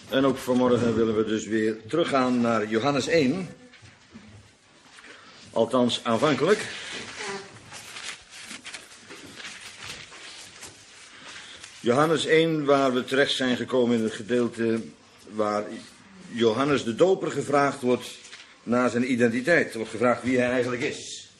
En ook vanmorgen willen we dus weer teruggaan naar Johannes 1. Althans, aanvankelijk. Johannes 1, waar we terecht zijn gekomen in het gedeelte waar Johannes de Doper gevraagd wordt naar zijn identiteit. Er wordt gevraagd wie hij eigenlijk is.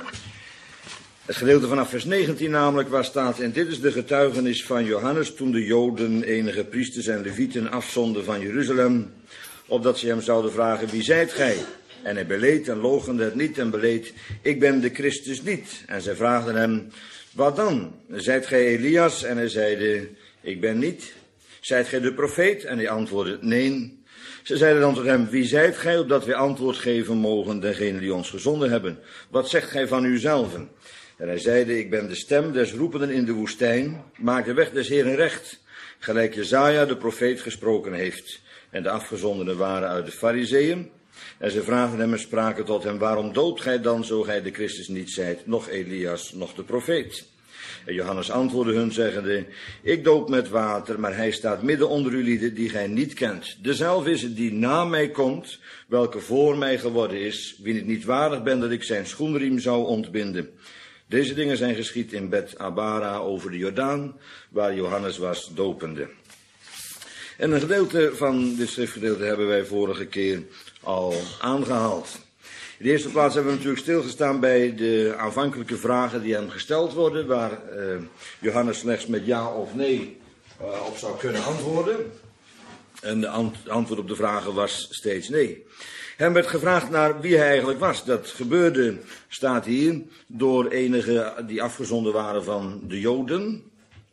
Het gedeelte vanaf vers 19 namelijk, waar staat: en dit is de getuigenis van Johannes toen de Joden enige priesters en levieten afzonden van Jeruzalem, opdat ze hem zouden vragen: wie zijt gij? En hij beleed en loochende het niet en beleed: ik ben de Christus niet. En zij vraagden hem: wat dan? Zijt gij Elias? En hij zeide: ik ben niet. Zijt gij de profeet? En hij antwoordde: nee. Ze zeiden dan tot hem: wie zijt gij, opdat wij antwoord geven mogen degene die ons gezonden hebben? Wat zegt gij van uzelven? En hij zeide: ik ben de stem des roependen in de woestijn, maak de weg des Heeren recht, gelijk Jesaja de profeet gesproken heeft. En de afgezondenen waren uit de Farizeeën. En ze vraagden hem en spraken tot hem: waarom doopt gij dan, zo gij de Christus niet zijt, noch Elias, noch de profeet? En Johannes antwoordde hun, zeggende: ik doop met water, maar hij staat midden onder u lieden die gij niet kent. Dezelfde is het die na mij komt, welke voor mij geworden is, wien ik niet waardig ben dat ik zijn schoenriem zou ontbinden. Deze dingen zijn geschied in Bet Abara over de Jordaan, waar Johannes was dopende. En een gedeelte van dit schriftgedeelte hebben wij vorige keer al aangehaald. In de eerste plaats hebben we natuurlijk stilgestaan bij de aanvankelijke vragen die hem gesteld worden, waar Johannes slechts met ja of nee op zou kunnen antwoorden. En de antwoord op de vragen was steeds nee. Hem werd gevraagd naar wie hij eigenlijk was. Dat gebeurde, staat hier, door enigen die afgezonden waren van de Joden.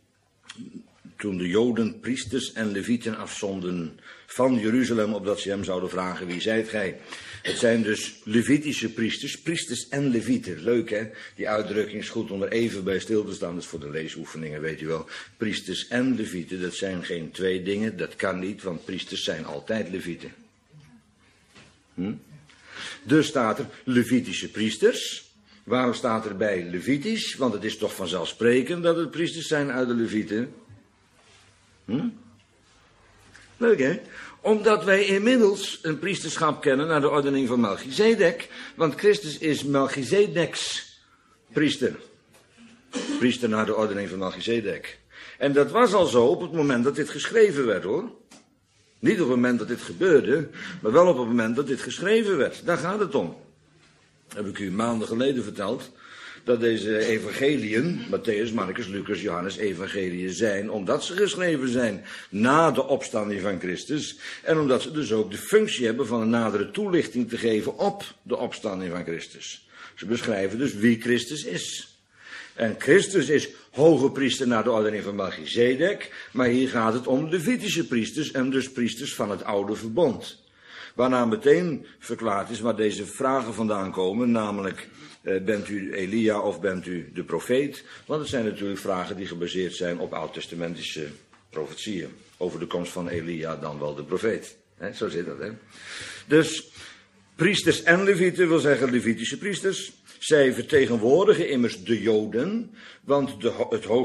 Toen de Joden priesters en levieten afzonden van Jeruzalem, opdat ze hem zouden vragen: wie zijt gij? Het zijn dus levitische priesters, priesters en levieten. Leuk hè, die uitdrukking is goed om er even bij stil te staan. Dat is voor de leesoefeningen, weet u wel. Priesters en levieten, dat zijn geen twee dingen, dat kan niet, want priesters zijn altijd levieten. Dus staat er levitische priesters. Waarom staat er bij levitisch? Want het is toch vanzelfsprekend dat het priesters zijn uit de levieten. Leuk hè? Omdat wij inmiddels een priesterschap kennen naar de ordening van Melchizedek. Want Christus is Melchizedeks priester. Priester naar de ordening van Melchizedek. En dat was al zo op het moment dat dit geschreven werd, hoor. Niet op het moment dat dit gebeurde, maar wel op het moment dat dit geschreven werd. Daar gaat het om. Dat heb ik u maanden geleden verteld. Dat deze evangeliën, Matthäus, Marcus, Lucas, Johannes, evangeliën zijn, omdat ze geschreven zijn na de opstanding van Christus. En omdat ze dus ook de functie hebben van een nadere toelichting te geven op de opstanding van Christus. Ze beschrijven dus wie Christus is. En Christus is hoge priester naar de ordening van Melchizedek, maar hier gaat het om levitische priesters en dus priesters van het oude verbond. Waarna meteen verklaard is waar deze vragen vandaan komen, namelijk: bent u Elia of bent u de profeet? Want het zijn natuurlijk vragen die gebaseerd zijn op oud-testamentische profetieën. Over de komst van Elia dan wel de profeet. Zo zit dat, hè. Dus priesters en levieten wil zeggen levitische priesters. Zij vertegenwoordigen immers de Joden, want de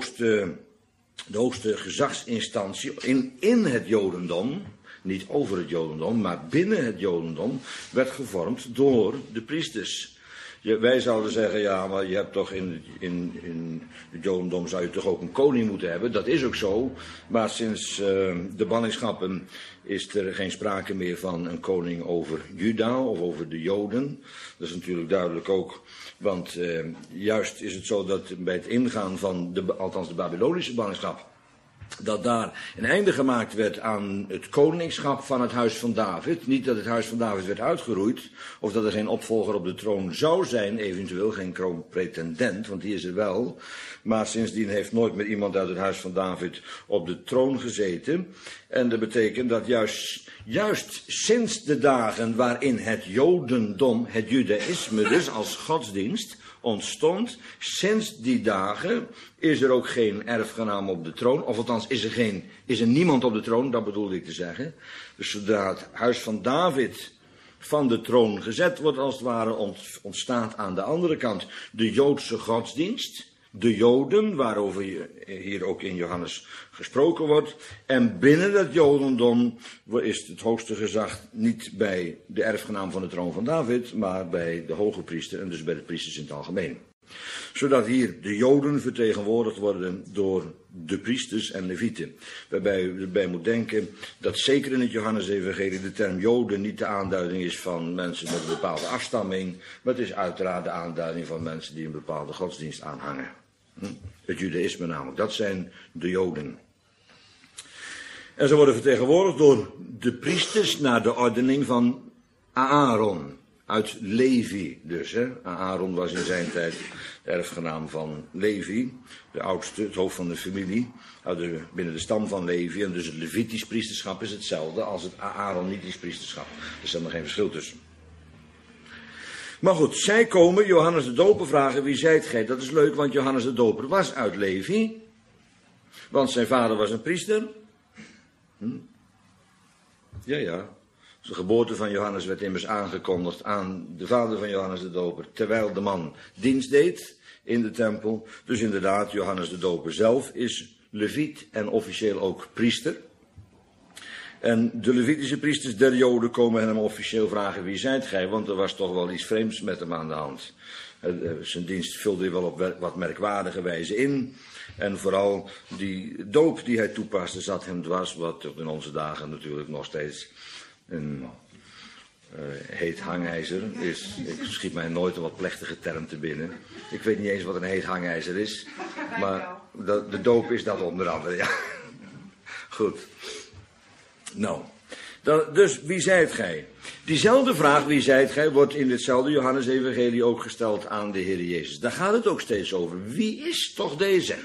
hoogste gezagsinstantie in het Jodendom, niet over het Jodendom, maar binnen het Jodendom, werd gevormd door de priesters. Wij zouden zeggen: ja, maar je hebt toch in het Jodendom zou je toch ook een koning moeten hebben. Dat is ook zo, maar sinds de banningschappen is er geen sprake meer van een koning over Juda of over de Joden. Dat is natuurlijk duidelijk ook, want juist is het zo dat bij het ingaan van althans de Babylonische ballingschap, dat daar een einde gemaakt werd aan het koningschap van het huis van David. Niet dat het huis van David werd uitgeroeid, of dat er geen opvolger op de troon zou zijn, eventueel geen kroonpretendent, want die is er wel. Maar sindsdien heeft nooit meer iemand uit het huis van David op de troon gezeten. En dat betekent dat juist sinds de dagen waarin het Jodendom, het Judaïsme dus als godsdienst ontstond, sinds die dagen is er ook geen erfgenaam op de troon, of althans is er niemand op de troon, dat bedoelde ik te zeggen. Dus zodra het huis van David van de troon gezet wordt, als het ware, ontstaat aan de andere kant de Joodse godsdienst, de Joden, waarover hier ook in Johannes gesproken wordt. En binnen dat Jodendom is het hoogste gezag niet bij de erfgenaam van de troon van David, maar bij de hoge priester en dus bij de priesters in het algemeen. Zodat hier de Joden vertegenwoordigd worden door de priesters en levieten. Waarbij u erbij moet denken dat zeker in het Johannesevangelie de term Joden niet de aanduiding is van mensen met een bepaalde afstamming, maar het is uiteraard de aanduiding van mensen die een bepaalde godsdienst aanhangen. Het judaïsme namelijk, dat zijn de Joden. En ze worden vertegenwoordigd door de priesters naar de ordening van Aaron. Uit Levi dus. Hè. Aaron was in zijn tijd de erfgenaam van Levi, de oudste, het hoofd van de familie, binnen de stam van Levi. En dus het Levitisch priesterschap is hetzelfde als het Aaronitisch priesterschap. Er staat nog geen verschil tussen. Maar goed, zij komen Johannes de Doper vragen, wie zijt gij? Dat is leuk, want Johannes de Doper was uit Levi. Want zijn vader was een priester. Ja. De geboorte van Johannes werd immers aangekondigd aan de vader van Johannes de Doper, terwijl de man dienst deed in de tempel. Dus inderdaad, Johannes de Doper zelf is leviet en officieel ook priester. En de levitische priesters der Joden komen hem officieel vragen, wie zijt gij? Want er was toch wel iets vreemds met hem aan de hand. Zijn dienst vulde hij wel op wat merkwaardige wijze in. En vooral die doop die hij toepaste zat hem dwars, wat in onze dagen natuurlijk nog steeds een heet hangijzer is. Ik schiet mij nooit een wat plechtige term te binnen. Ik weet niet eens wat een heet hangijzer is. Maar de doop is dat onder andere, ja. Goed. Nou, dus wie zijt gij? Diezelfde vraag, wie zijt gij, wordt in ditzelfde Johannesevangelie ook gesteld aan de Heer Jezus. Daar gaat het ook steeds over. Wie is toch deze?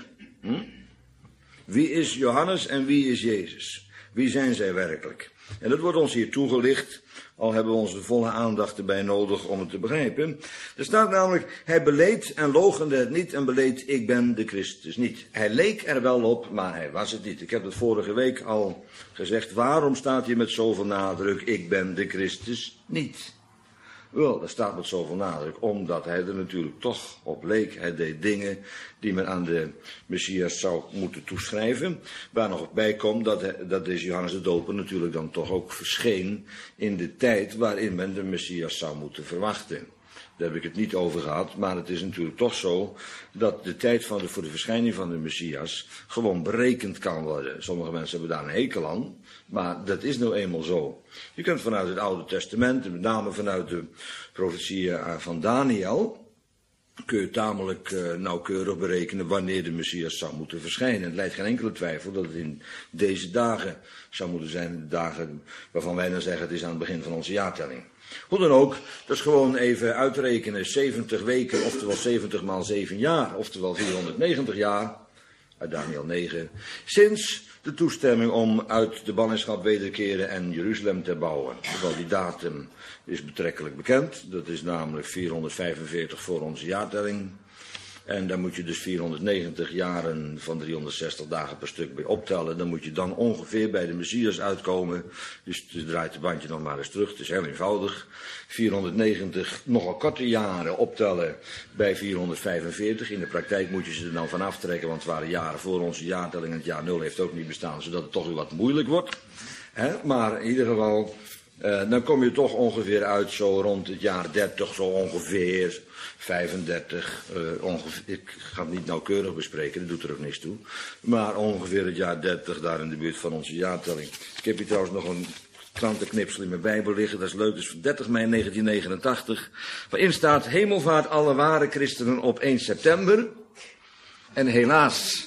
Wie is Johannes en wie is Jezus? Wie zijn zij werkelijk? En dat wordt ons hier toegelicht, al hebben we onze volle aandacht erbij nodig om het te begrijpen. Er staat namelijk, hij beleed en loochende het niet en beleed, ik ben de Christus niet. Hij leek er wel op, maar hij was het niet. Ik heb het vorige week al gezegd, waarom staat hier met zoveel nadruk, ik ben de Christus niet? Wel, dat staat met zoveel nadruk, omdat hij er natuurlijk toch op leek. Hij deed dingen die men aan de Messias zou moeten toeschrijven. Waar nog bij komt dat deze Johannes de Doper natuurlijk dan toch ook verscheen in de tijd waarin men de Messias zou moeten verwachten. Daar heb ik het niet over gehad, maar het is natuurlijk toch zo dat de tijd voor de verschijning van de Messias gewoon berekend kan worden. Sommige mensen hebben daar een hekel aan, maar dat is nou eenmaal zo. Je kunt vanuit het Oude Testament, met name vanuit de profetieën van Daniel, kun je tamelijk nauwkeurig berekenen wanneer de Messias zou moeten verschijnen. Het leidt geen enkele twijfel dat het in deze dagen zou moeten zijn, de dagen waarvan wij dan zeggen het is aan het begin van onze jaartelling. Hoe dan ook, dat is gewoon even uitrekenen, 70 weken, oftewel 70 maal 7 jaar, oftewel 490 jaar, uit Daniel 9, sinds de toestemming om uit de ballingschap wederkeren en Jeruzalem te bouwen. Terwijl die datum is betrekkelijk bekend, dat is namelijk 445 voor onze jaartelling. En daar moet je dus 490 jaren van 360 dagen per stuk bij optellen. Dan moet je dan ongeveer bij de Messias uitkomen. Dus draait het bandje nog maar eens terug. Het is heel eenvoudig. 490 nogal korte jaren optellen bij 445. In de praktijk moet je ze er dan van aftrekken, want het waren jaren voor onze jaartelling. En het jaar 0 heeft ook niet bestaan, zodat het toch weer wat moeilijk wordt. Maar in ieder geval, dan kom je toch ongeveer uit zo rond het jaar 30, zo ongeveer 35. Ik ga het niet nauwkeurig bespreken, dat doet er ook niks toe. Maar ongeveer het jaar 30, daar in de buurt van onze jaartelling. Ik heb hier trouwens nog een krantenknipsel in mijn Bijbel liggen, dat is leuk, dus van 30 mei 1989. Waarin staat, hemelvaart alle ware christenen op 1 september. En helaas,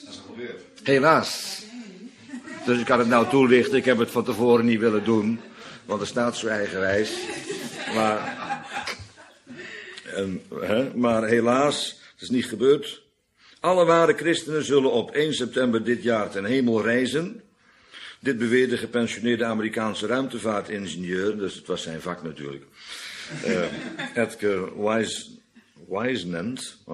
dus ik kan het nou toelichten, ik heb het van tevoren niet willen doen, want er staat zo eigenwijs. Maar helaas, het is niet gebeurd. Alle ware christenen zullen op 1 september dit jaar ten hemel reizen. Dit beweerde gepensioneerde Amerikaanse ruimtevaartingenieur, dus het was zijn vak natuurlijk, Edgar Wiesnant.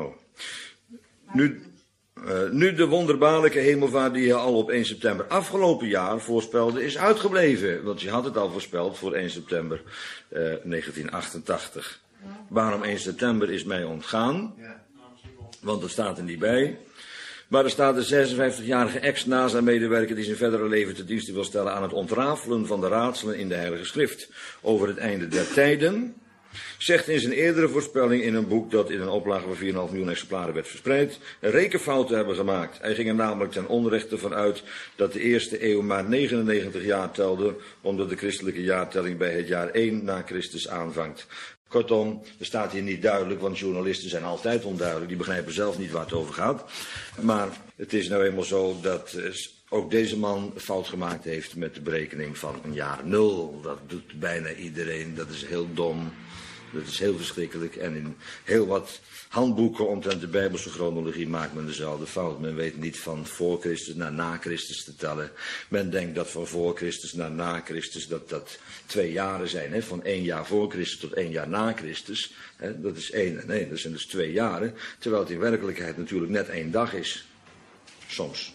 Nu de wonderbaarlijke hemelvaart die hij al op 1 september afgelopen jaar voorspelde, is uitgebleven. Want je had het al voorspeld voor 1 september 1988. Waarom 1 september is mij ontgaan? Want dat staat er niet bij. Maar er staat de 56-jarige ex-NASA-medewerker die zijn verdere leven ten dienste wil stellen aan het ontrafelen van de raadselen in de Heilige Schrift over het einde der tijden, zegt in zijn eerdere voorspelling in een boek dat in een oplage van 4,5 miljoen exemplaren werd verspreid, een rekenfout te hebben gemaakt. Hij ging er namelijk ten onrechte van uit dat de eerste eeuw maar 99 jaar telde, omdat de christelijke jaartelling bij het jaar 1 na Christus aanvangt. Kortom, er staat hier niet duidelijk, want journalisten zijn altijd onduidelijk, die begrijpen zelf niet waar het over gaat. Maar het is nou eenmaal zo dat ook deze man fout gemaakt heeft met de berekening van een jaar 0. Dat doet bijna iedereen, dat is heel dom. Dat is heel verschrikkelijk en in heel wat handboeken omtrent de Bijbelse chronologie maakt men dezelfde fout. Men weet niet van voor Christus naar na Christus te tellen. Men denkt dat van voor Christus naar na Christus dat 2 jaren zijn. Hè? Van 1 jaar voor Christus tot 1 jaar na Christus. Hè? Dat is 1 en 1, dat zijn dus 2 jaren. Terwijl het in werkelijkheid natuurlijk net 1 dag is. Soms.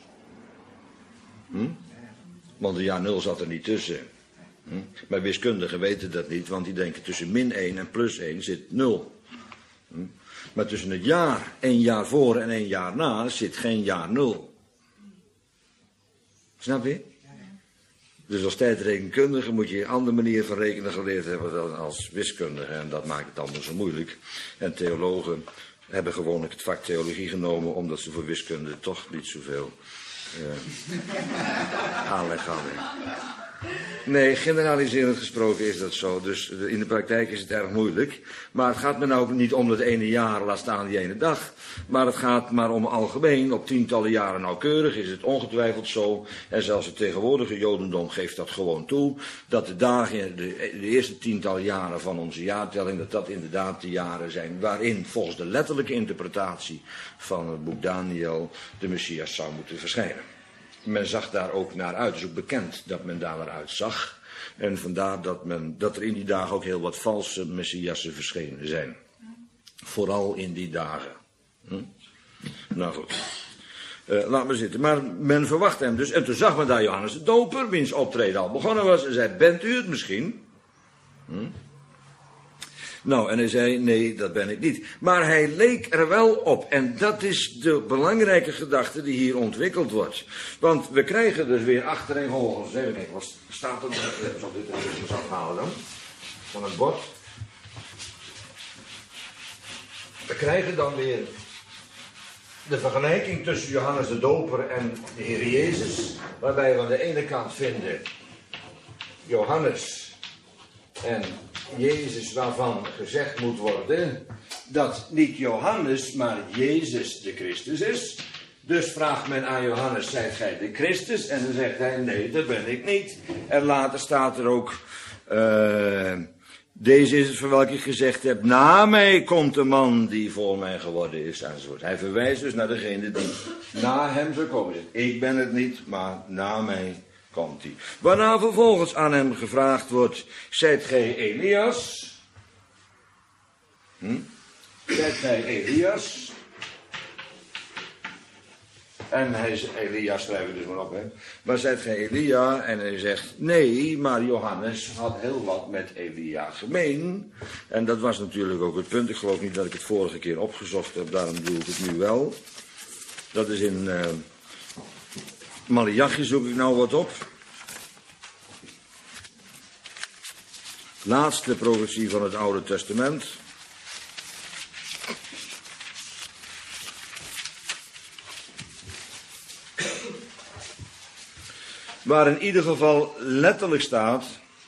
Want een jaar 0 zat er niet tussen. Maar wiskundigen weten dat niet, want die denken tussen min 1 en plus 1 zit 0. Maar tussen het jaar, 1 jaar voor en 1 jaar na, zit geen jaar 0. Snap je? Dus als tijdrekenkundige moet je een andere manier van rekenen geleerd hebben dan als wiskundige. En dat maakt het allemaal zo moeilijk. En theologen hebben gewoonlijk het vak theologie genomen, omdat ze voor wiskunde toch niet zoveel aanleg hadden. Nee, generaliserend gesproken is dat zo. Dus in de praktijk is het erg moeilijk. Maar het gaat me nou ook niet om dat ene jaar, laat staan die ene dag. Maar het gaat maar om algemeen, op tientallen jaren nauwkeurig is het ongetwijfeld zo. En zelfs het tegenwoordige jodendom geeft dat gewoon toe. Dat de dagen, de eerste tientallen jaren van onze jaartelling, dat inderdaad de jaren zijn waarin volgens de letterlijke interpretatie van het boek Daniel de Messias zou moeten verschijnen. Men zag daar ook naar uit. Het is ook bekend dat men daar naar uitzag. En vandaar dat er in die dagen ook heel wat valse messiassen verschenen zijn. Vooral in die dagen. Nou goed. Laat maar zitten. Maar men verwacht hem dus. En toen zag men daar Johannes de Doper, wiens optreden al begonnen was. En zei, bent u het misschien? Nou, en hij zei, nee, dat ben ik niet. Maar hij leek er wel op. En dat is de belangrijke gedachte die hier ontwikkeld wordt. Want we krijgen dus weer achtereenvolgens. Even kijken, wat staat er? Ik zal dit even eens afhalen dan. Van het bord. We krijgen dan weer de vergelijking tussen Johannes de Doper en de Heer Jezus. Waarbij we aan de ene kant vinden Johannes en Jezus, waarvan gezegd moet worden dat niet Johannes, maar Jezus de Christus is. Dus vraagt men aan Johannes, zijt gij de Christus? En dan zegt hij, nee, dat ben ik niet. En later staat er ook, deze is het van welke ik gezegd heb, na mij komt de man die voor mij geworden is, enzovoort. Hij verwijst dus naar degene die na hem zou komen. Ik ben het niet, maar na mij komt hij. Waarna vervolgens aan hem gevraagd wordt, zijt gij Elias? Zijt gij Elias? En hij zegt, Elia schrijf ik dus maar op, hè. Maar zijt gij Elia? En hij zegt, nee, maar Johannes had heel wat met Elia gemeen. En dat was natuurlijk ook het punt. Ik geloof niet dat ik het vorige keer opgezocht heb, daarom doe ik het nu wel. Dat is in Maleachi, zoek ik nou wat op. Laatste profetie van het Oude Testament. Waar in ieder geval letterlijk staat,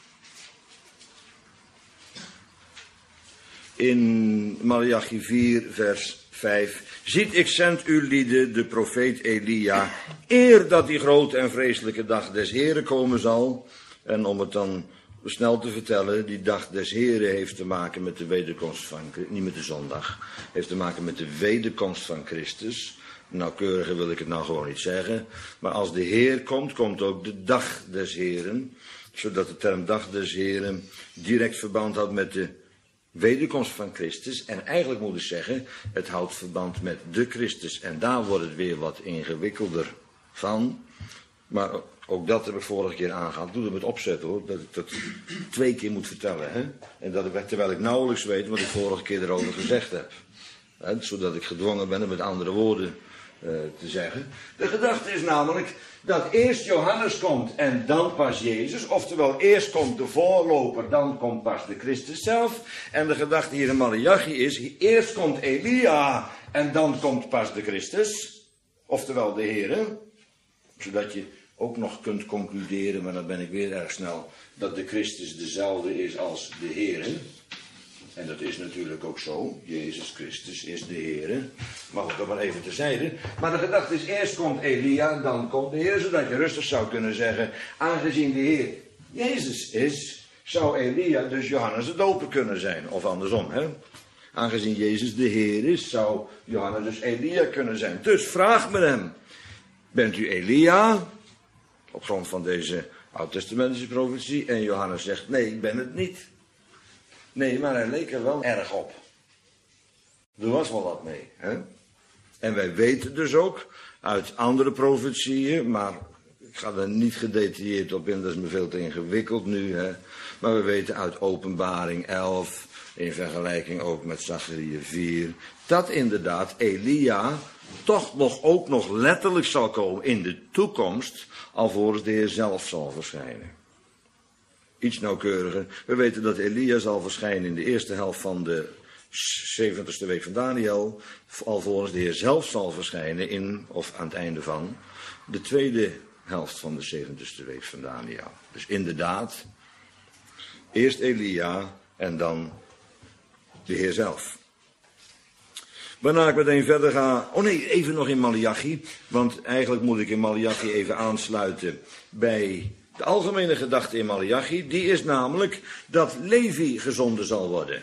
in Maleachi 4 vers 5, ziet ik zend u lieden de profeet Elia, eer dat die grote en vreselijke dag des Heren komen zal. En om het dan snel te vertellen, die dag des Heren heeft te maken met de wederkomst van, niet met de zondag, heeft te maken met de wederkomst van Christus. Nauwkeuriger wil ik het nou gewoon niet zeggen. Maar als de Heer komt, komt ook de dag des Heren. Zodat de term dag des Heren direct verband houdt met de wederkomst van Christus. En eigenlijk moet ik zeggen, het houdt verband met de Christus. En daar wordt het weer wat ingewikkelder van. Maar ook dat heb ik vorige keer aangehaald. Doe het met opzet hoor, dat ik dat 2 keer moet vertellen. Hè? En dat ik, terwijl ik nauwelijks weet wat ik vorige keer erover gezegd heb. Zodat ik gedwongen ben om met andere woorden te zeggen. De gedachte is namelijk dat eerst Johannes komt en dan pas Jezus. Oftewel, eerst komt de voorloper, dan komt pas de Christus zelf. En de gedachte hier in Maleachi is, eerst komt Elia en dan komt pas de Christus. Oftewel de Heere. Zodat je ook nog kunt concluderen, maar dan ben ik weer erg snel, dat de Christus dezelfde is als de Heere. En dat is natuurlijk ook zo. Jezus Christus is de Heere. Mag ik dat maar even terzijde. Maar de gedachte is, eerst komt Elia, dan komt de Heer. Zodat je rustig zou kunnen zeggen, aangezien de Heer Jezus is, zou Elia dus Johannes de Doper kunnen zijn. Of andersom, hè. Aangezien Jezus de Heer is, zou Johannes dus Elia kunnen zijn. Dus vraag me hem, bent u Elia? Op grond van deze oud-testamentische profetie. En Johannes zegt, nee, ik ben het niet. Nee, maar hij leek er wel erg op. Er was wel wat mee. Hè? En wij weten dus ook uit andere profetieën, maar ik ga er niet gedetailleerd op in, dat is me veel te ingewikkeld nu. Hè? Maar we weten uit Openbaring 11, in vergelijking ook met Zachariah 4, dat inderdaad Elia toch ook nog letterlijk zal komen in de toekomst, alvorens de Heer zelf zal verschijnen. Iets nauwkeuriger. We weten dat Elia zal verschijnen in de eerste helft van de 70ste week van Daniel, alvorens de Heer zelf zal verschijnen of aan het einde van de tweede helft van de 70ste week van Daniel. Dus inderdaad, eerst Elia en dan de Heer zelf. Waarna ik meteen verder ga, even nog in Maleachi, want eigenlijk moet ik in Maleachi even aansluiten bij de algemene gedachte in Maleachi. Die is namelijk dat Levi gezonden zal worden.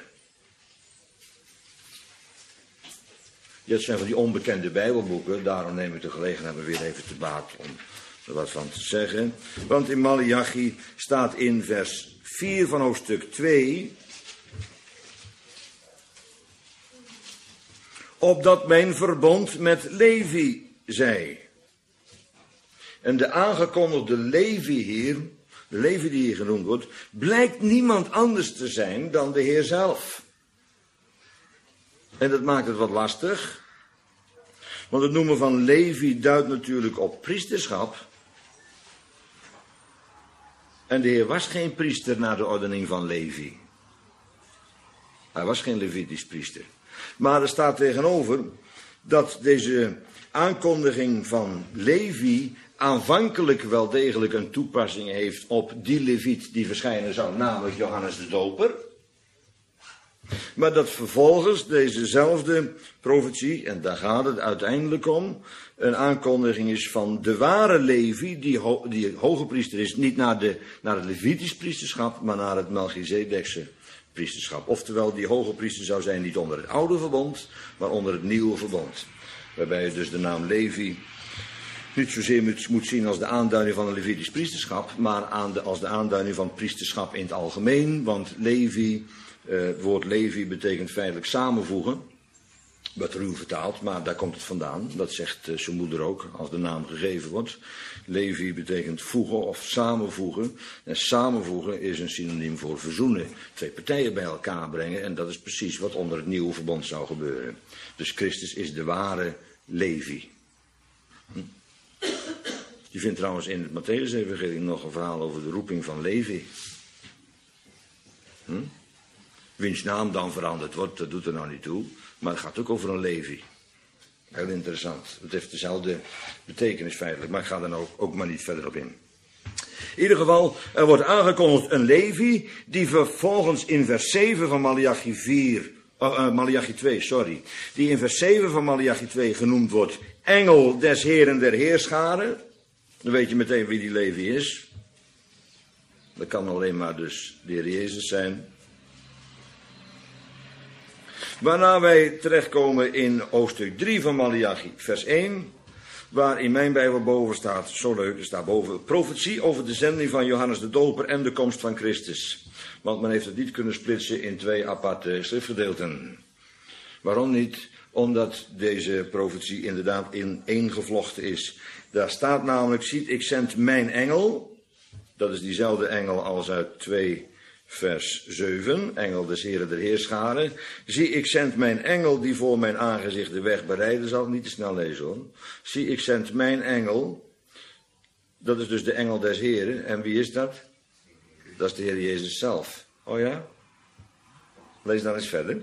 Dit zijn van die onbekende Bijbelboeken, daarom neem ik de gelegenheid me weer even te baat om er wat van te zeggen. Want in Maleachi staat in vers 4 van hoofdstuk 2... opdat mijn verbond met Levi zij. En de aangekondigde Levi hier, de Levi die hier genoemd wordt, blijkt niemand anders te zijn dan de Heer zelf. En dat maakt het wat lastig. Want het noemen van Levi duidt natuurlijk op priesterschap. En de Heer was geen priester naar de ordening van Levi. Hij was geen Levitisch priester. Maar er staat tegenover dat deze aankondiging van Levi aanvankelijk wel degelijk een toepassing heeft op die Leviet die verschijnen zou, namelijk Johannes de Doper. Maar dat vervolgens dezezelfde profetie, en daar gaat het uiteindelijk om, een aankondiging is van de ware Levi, die hoge priester is, niet naar het Levitisch priesterschap, maar naar het Melchizedekse priesterschap. Oftewel, die hoge priester zou zijn niet onder het oude verbond, maar onder het nieuwe verbond. Waarbij je dus de naam Levi niet zozeer moet zien als de aanduiding van een Levitisch priesterschap, maar als de aanduiding van priesterschap in het algemeen. Want Levi, het woord Levi betekent feitelijk samenvoegen. Wat ruw vertaald, maar daar komt het vandaan. Dat zegt zijn moeder ook, als de naam gegeven wordt. Levi betekent voegen of samenvoegen. En samenvoegen is een synoniem voor verzoenen. Twee partijen bij elkaar brengen. En dat is precies wat onder het nieuwe verbond zou gebeuren. Dus Christus is de ware Levi. Je vindt trouwens in het Mattheüs-evangelie nog een verhaal over de roeping van Levi. Wiens naam dan veranderd wordt, dat doet er nou niet toe. Maar het gaat ook over een Levi. Heel interessant. Het heeft dezelfde betekenis feitelijk, maar ik ga er ook maar niet verder op in. In ieder geval, er wordt aangekondigd een Levi, die vervolgens in vers 7 van Maleachi 2, die in vers 7 van Maleachi 2 genoemd wordt, engel des Heeren der Heerscharen. Dan weet je meteen wie die Levi is. Dat kan alleen maar dus de Heer Jezus zijn. Waarna wij terechtkomen in hoofdstuk 3 van Maleachi, vers 1, waar in mijn Bijbel boven staat, zo leuk, er staat boven, profetie over de zending van Johannes de Doper en de komst van Christus. Want men heeft het niet kunnen splitsen in twee aparte schriftgedeelten. Waarom niet? Omdat deze profetie inderdaad in één gevlochten is. Daar staat namelijk, ziet, ik zend mijn engel, dat is diezelfde engel als uit 2 vers 7, engel des Heren der Heerscharen. Zie, ik zend mijn engel die voor mijn aangezicht de weg bereiden zal. Niet te snel lezen hoor. Zie, ik zend mijn engel. Dat is dus de engel des Heren. En wie is dat? Dat is de Heer Jezus zelf. Oh ja? Lees dan eens verder.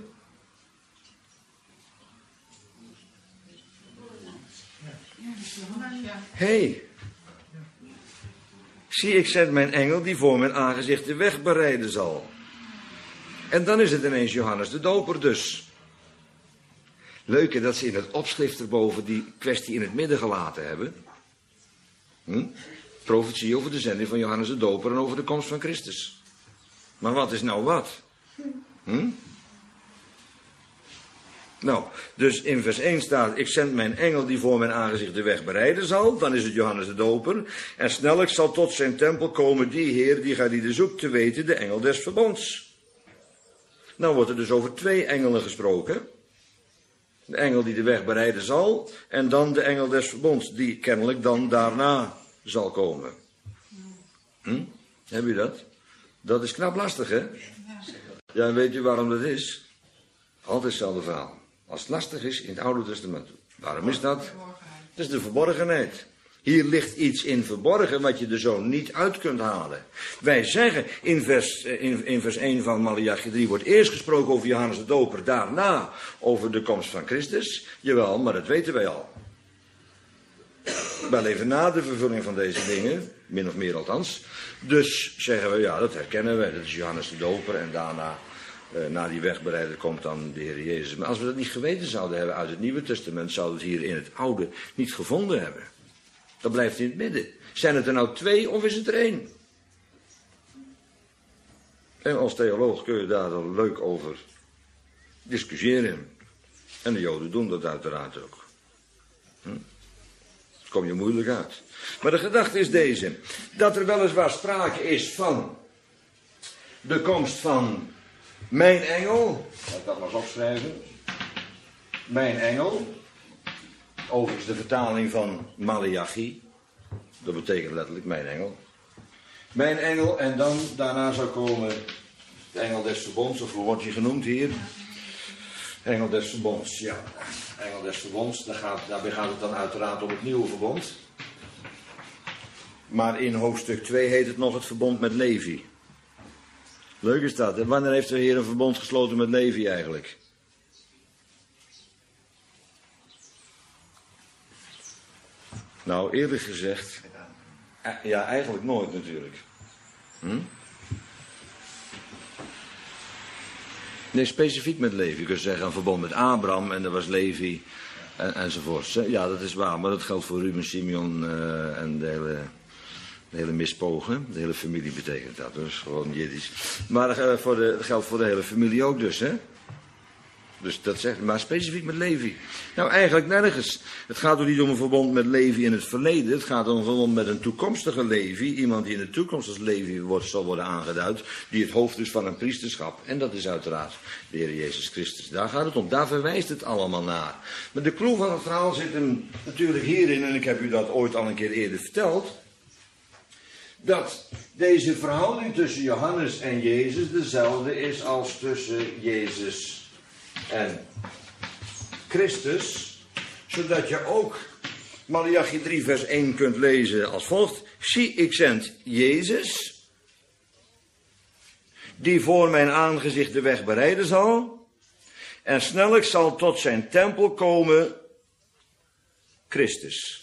Hey. Zie, ik zend mijn engel die voor mijn aangezicht de weg bereiden zal. En dan is het ineens Johannes de Doper dus. Leuk hè, dat ze in het opschrift erboven die kwestie in het midden gelaten hebben. Profetie over de zending van Johannes de Doper en over de komst van Christus. Maar wat is nou wat? Nou, dus in vers 1 staat, ik zend mijn engel die voor mijn aangezicht de weg bereiden zal. Dan is het Johannes de Doper. En snellijk zal tot zijn tempel komen die Heer die gij die zoekt, te weten, de engel des verbonds. Nou wordt er dus over 2 engelen gesproken. De engel die de weg bereiden zal. En dan de engel des verbonds, die kennelijk dan daarna zal komen. Heb u dat? Dat is knap lastig, hè? Ja, en weet u waarom dat is? Altijd hetzelfde verhaal. Als het lastig is in het Oude Testament. Waarom is dat? Dat is de verborgenheid. Hier ligt iets in verborgen wat je er zo niet uit kunt halen. Wij zeggen in vers 1 van Maleachi 3 wordt eerst gesproken over Johannes de Doper. Daarna over de komst van Christus. Jawel, maar dat weten wij al. Wel even na de vervulling van deze dingen. Min of meer althans. Dus zeggen we, ja, dat herkennen we. Dat is Johannes de Doper en daarna... na die wegbereider komt dan de Heer Jezus. Maar als we dat niet geweten zouden hebben uit het Nieuwe Testament, zouden we het hier in het Oude niet gevonden hebben. Dat blijft in het midden. Zijn het er nou 2 of is het er 1? En als theoloog kun je daar dan leuk over discussiëren. En de Joden doen dat uiteraard ook. Kom je moeilijk uit. Maar de gedachte is deze. Dat er weliswaar sprake is van de komst van mijn engel. Laat ik dat maar eens opschrijven. Mijn engel. Overigens de vertaling van Maleachi. Dat betekent letterlijk mijn engel. Mijn engel en dan daarna zou komen de engel des verbonds. Of hoe wordt hij genoemd hier? Engel des verbonds, ja. Engel des verbonds. Daarbij gaat het dan uiteraard om het nieuwe verbond. Maar in hoofdstuk 2 heet het nog het verbond met Levi. Leuk is dat. En wanneer heeft de Heer een verbond gesloten met Levi eigenlijk? Nou, eerlijk gezegd... Ja, eigenlijk nooit natuurlijk. Nee, specifiek met Levi. Je kunt zeggen een verbond met Abraham en er was Levi enzovoort. Ja, dat is waar, maar dat geldt voor Ruben, Simeon en de hele mispogen. De hele familie betekent dat, dus gewoon Jiddisch. Maar dat geldt voor de hele familie ook dus, hè. Dus dat zegt, maar specifiek met Levi. Nou, eigenlijk nergens. Het gaat ook niet om een verbond met Levi in het verleden. Het gaat om een verbond met een toekomstige Levi. Iemand die in de toekomst als Levi zal worden aangeduid. Die het hoofd is van een priesterschap. En dat is uiteraard de Heer Jezus Christus. Daar gaat het om. Daar verwijst het allemaal naar. Maar de clue van het verhaal zit hem natuurlijk hierin. En ik heb u dat ooit al een keer eerder verteld. Dat deze verhouding tussen Johannes en Jezus dezelfde is als tussen Jezus en Christus, zodat je ook Maleachi 3 vers 1 kunt lezen als volgt. Zie, ik zend Jezus, die voor mijn aangezicht de weg bereiden zal, en snellijk zal tot zijn tempel komen Christus.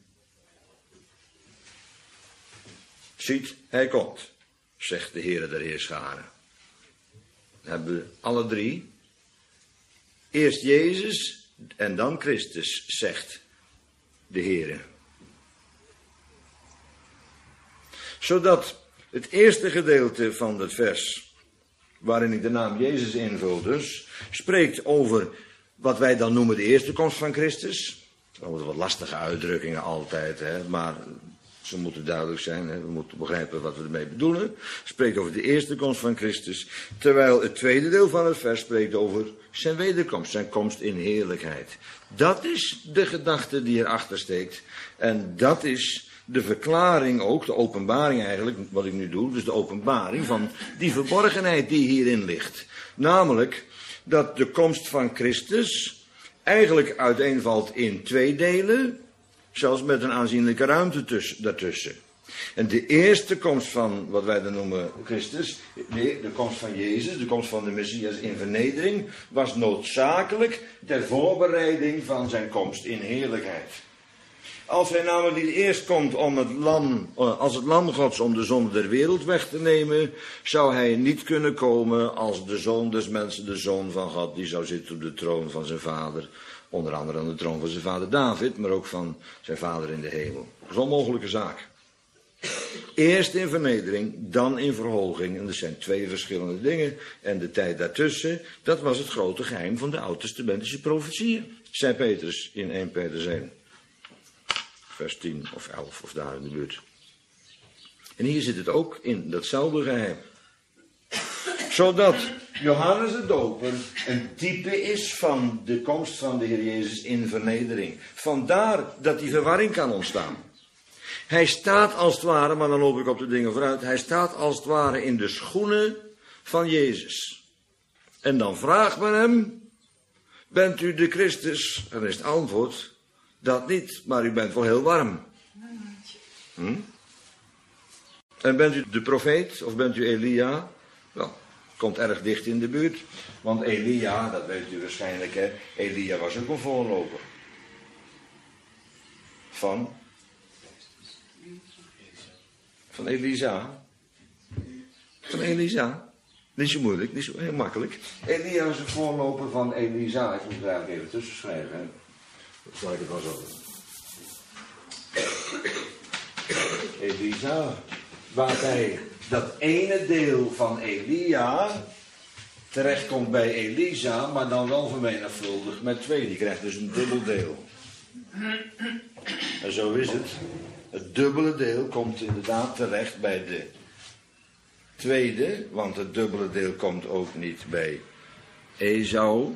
Ziet, hij komt, zegt de Heere der Heerscharen. Dan hebben we alle 3. Eerst Jezus en dan Christus, zegt de Heere. Zodat het eerste gedeelte van het vers, waarin ik de naam Jezus invul dus, spreekt over wat wij dan noemen de eerste komst van Christus. Dat worden wat lastige uitdrukkingen altijd, hè, maar ze moeten duidelijk zijn, hè. We moeten begrijpen wat we ermee bedoelen. Spreekt over de eerste komst van Christus. Terwijl het tweede deel van het vers spreekt over zijn wederkomst, zijn komst in heerlijkheid. Dat is de gedachte die erachter steekt. En dat is de verklaring ook, de openbaring eigenlijk, wat ik nu doe, dus de openbaring van die verborgenheid die hierin ligt. Namelijk dat de komst van Christus eigenlijk uiteenvalt in 2 delen, zelfs met een aanzienlijke ruimte daartussen. En de eerste komst van wat wij dan noemen Christus, de komst van Jezus, de komst van de Messias in vernedering, was noodzakelijk ter voorbereiding van zijn komst in heerlijkheid. Als hij namelijk niet eerst komt om als het lam Gods om de zonde der wereld weg te nemen, zou hij niet kunnen komen als de Zoon des mensen, de Zoon van God, die zou zitten op de troon van zijn vader. Onder andere aan de troon van zijn vader David, maar ook van zijn vader in de hemel. Dat is een onmogelijke zaak. Eerst in vernedering, dan in verhoging. En dat zijn 2 verschillende dingen. En de tijd daartussen, dat was het grote geheim van de oud-testamentische profetieën. Zei Petrus in 1 Petrus 1. Vers 10 of 11 of daar in de buurt. En hier zit het ook in datzelfde geheim. Zodat Johannes de Doper een type is van de komst van de Heer Jezus in vernedering. Vandaar dat die verwarring kan ontstaan. Hij staat als het ware, maar dan loop ik op de dingen vooruit. Hij staat als het ware in de schoenen van Jezus. En dan vraagt men hem, bent u de Christus? En dan is het antwoord, dat niet, maar u bent wel heel warm. En bent u de profeet of bent u Elia? Wel, komt erg dicht in de buurt. Want Elia, dat weet u waarschijnlijk, hè. Elia was ook een voorloper. Van Elisa. Van Elisa. Niet zo moeilijk, niet zo heel makkelijk. Elia is een voorloper van Elisa. Ik moet er eigenlijk even tussen schrijven, hè. Dat zal ik het wel zo doen. Elisa. Waarbij dat ene deel van Elia terechtkomt bij Elisa, maar dan wel vermenigvuldigd met 2. Die krijgt dus een dubbel deel. En zo is het. Het dubbele deel komt inderdaad terecht bij de tweede, want het dubbele deel komt ook niet bij Esau.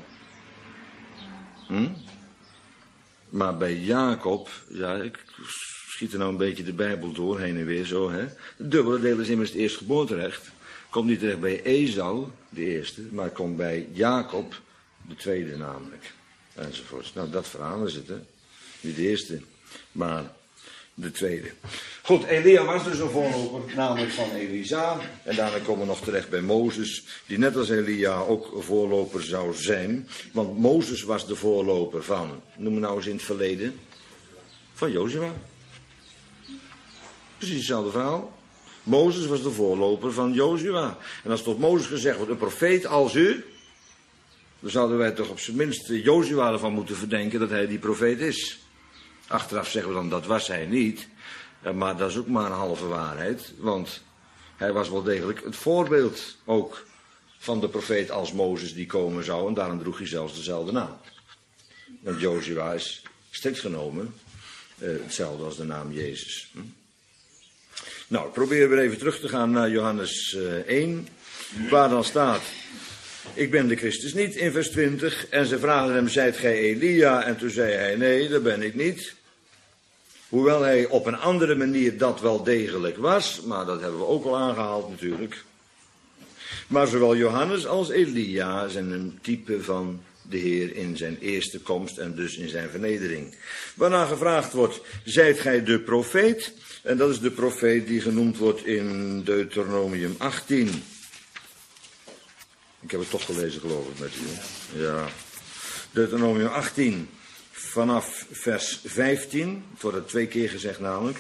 Maar bij Jacob, ja, ik schiet er nou een beetje de Bijbel door, heen en weer zo, hè. Het dubbele deel is immers het eerstgeboorterecht. Komt niet terecht bij Esau, de eerste, maar komt bij Jacob, de tweede namelijk. Enzovoorts. Nou, dat verhaal is het, hè. Niet de eerste, maar de tweede. Goed, Elia was dus een voorloper, namelijk van Elisa. En daarna komen we nog terecht bij Mozes, die net als Elia ook een voorloper zou zijn. Want Mozes was de voorloper van, noem me nou eens in het verleden, van Jozua. Precies hetzelfde verhaal. Mozes was de voorloper van Jozua. En als tot Mozes gezegd wordt, een profeet als u, dan zouden wij toch op zijn minst Jozua ervan moeten verdenken dat hij die profeet is. Achteraf zeggen we dan, dat was hij niet. Maar dat is ook maar een halve waarheid. Want hij was wel degelijk het voorbeeld ook van de profeet als Mozes die komen zou. En daarom droeg hij zelfs dezelfde naam. Want Jozua is strikt genomen hetzelfde als de naam Jezus. Nou, ik probeer weer even terug te gaan naar Johannes 1. Waar dan staat, ik ben de Christus niet, in vers 20. En ze vragen hem, zijt gij Elia? En toen zei hij, nee, dat ben ik niet. Hoewel hij op een andere manier dat wel degelijk was. Maar dat hebben we ook al aangehaald natuurlijk. Maar zowel Johannes als Elia zijn een type van de Heer in zijn eerste komst en dus in zijn vernedering. Waarna gevraagd wordt, zijt gij de profeet? En dat is de profeet die genoemd wordt in Deuteronomium 18. Ik heb het toch gelezen, geloof ik, met u. Ja. Deuteronomium 18, vanaf vers 15. Het wordt er 2 keer gezegd namelijk.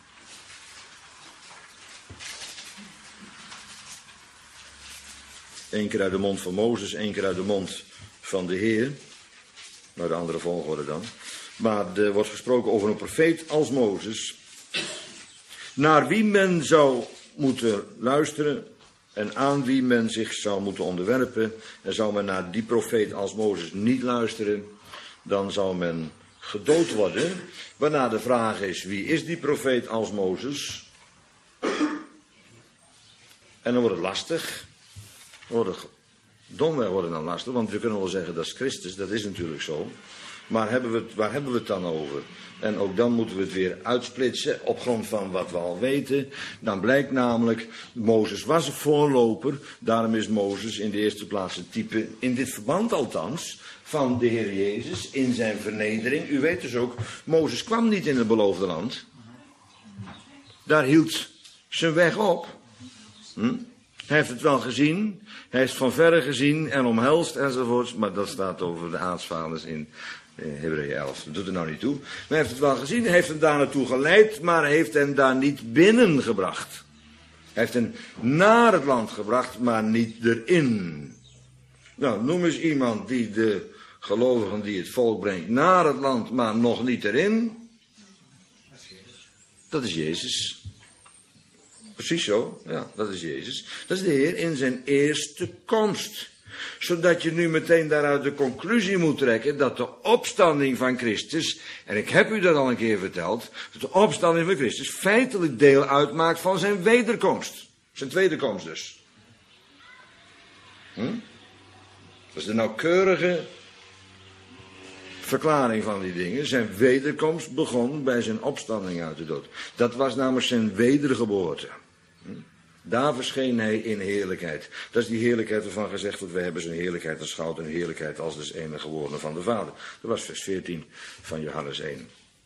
Eén keer uit de mond van Mozes, 1 keer uit de mond van de Heer. Nou, de andere volgorde dan. Maar er wordt gesproken over een profeet als Mozes, naar wie men zou moeten luisteren en aan wie men zich zou moeten onderwerpen. En zou men naar die profeet als Mozes niet luisteren, dan zou men gedood worden. Waarna de vraag is, wie is die profeet als Mozes? En dan wordt het lastig. Domweg wordt het dan lastig, want we kunnen wel zeggen dat is Christus, dat is natuurlijk zo. waar hebben we het dan over? En ook dan moeten we het weer uitsplitsen op grond van wat we al weten. Dan blijkt namelijk, Mozes was een voorloper. Daarom is Mozes in de eerste plaats een type, in dit verband althans, van de Heer Jezus in zijn vernedering. U weet dus ook, Mozes kwam niet in het beloofde land. Daar hield zijn weg op. Hij heeft het wel gezien. Hij heeft het van verre gezien en omhelst enzovoorts. Maar dat staat over de aartsvaders in Hebreeën 11. Dat doet er nou niet toe. Maar hij heeft het wel gezien. Hij heeft hem daar naartoe geleid. Maar hij heeft hen daar niet binnengebracht. Hij heeft hen naar het land gebracht, maar niet erin. Nou, noem eens iemand die de gelovigen die het volk brengt naar het land, maar nog niet erin. Dat is Jezus. Precies zo, ja, dat is Jezus. Dat is de Heer in zijn eerste komst. Zodat je nu meteen daaruit de conclusie moet trekken dat de opstanding van Christus, en ik heb u dat al een keer verteld, dat de opstanding van Christus feitelijk deel uitmaakt van zijn wederkomst. Zijn tweede komst dus. Dat is de nauwkeurige verklaring van die dingen. Zijn wederkomst begon bij zijn opstanding uit de dood. Dat was namelijk zijn wedergeboorte. Daar verscheen hij in heerlijkheid. Dat is die heerlijkheid waarvan gezegd wordt, we hebben zijn heerlijkheid aanschouwd, en heerlijkheid als dus enige geworden van de Vader. Dat was vers 14 van Johannes 1.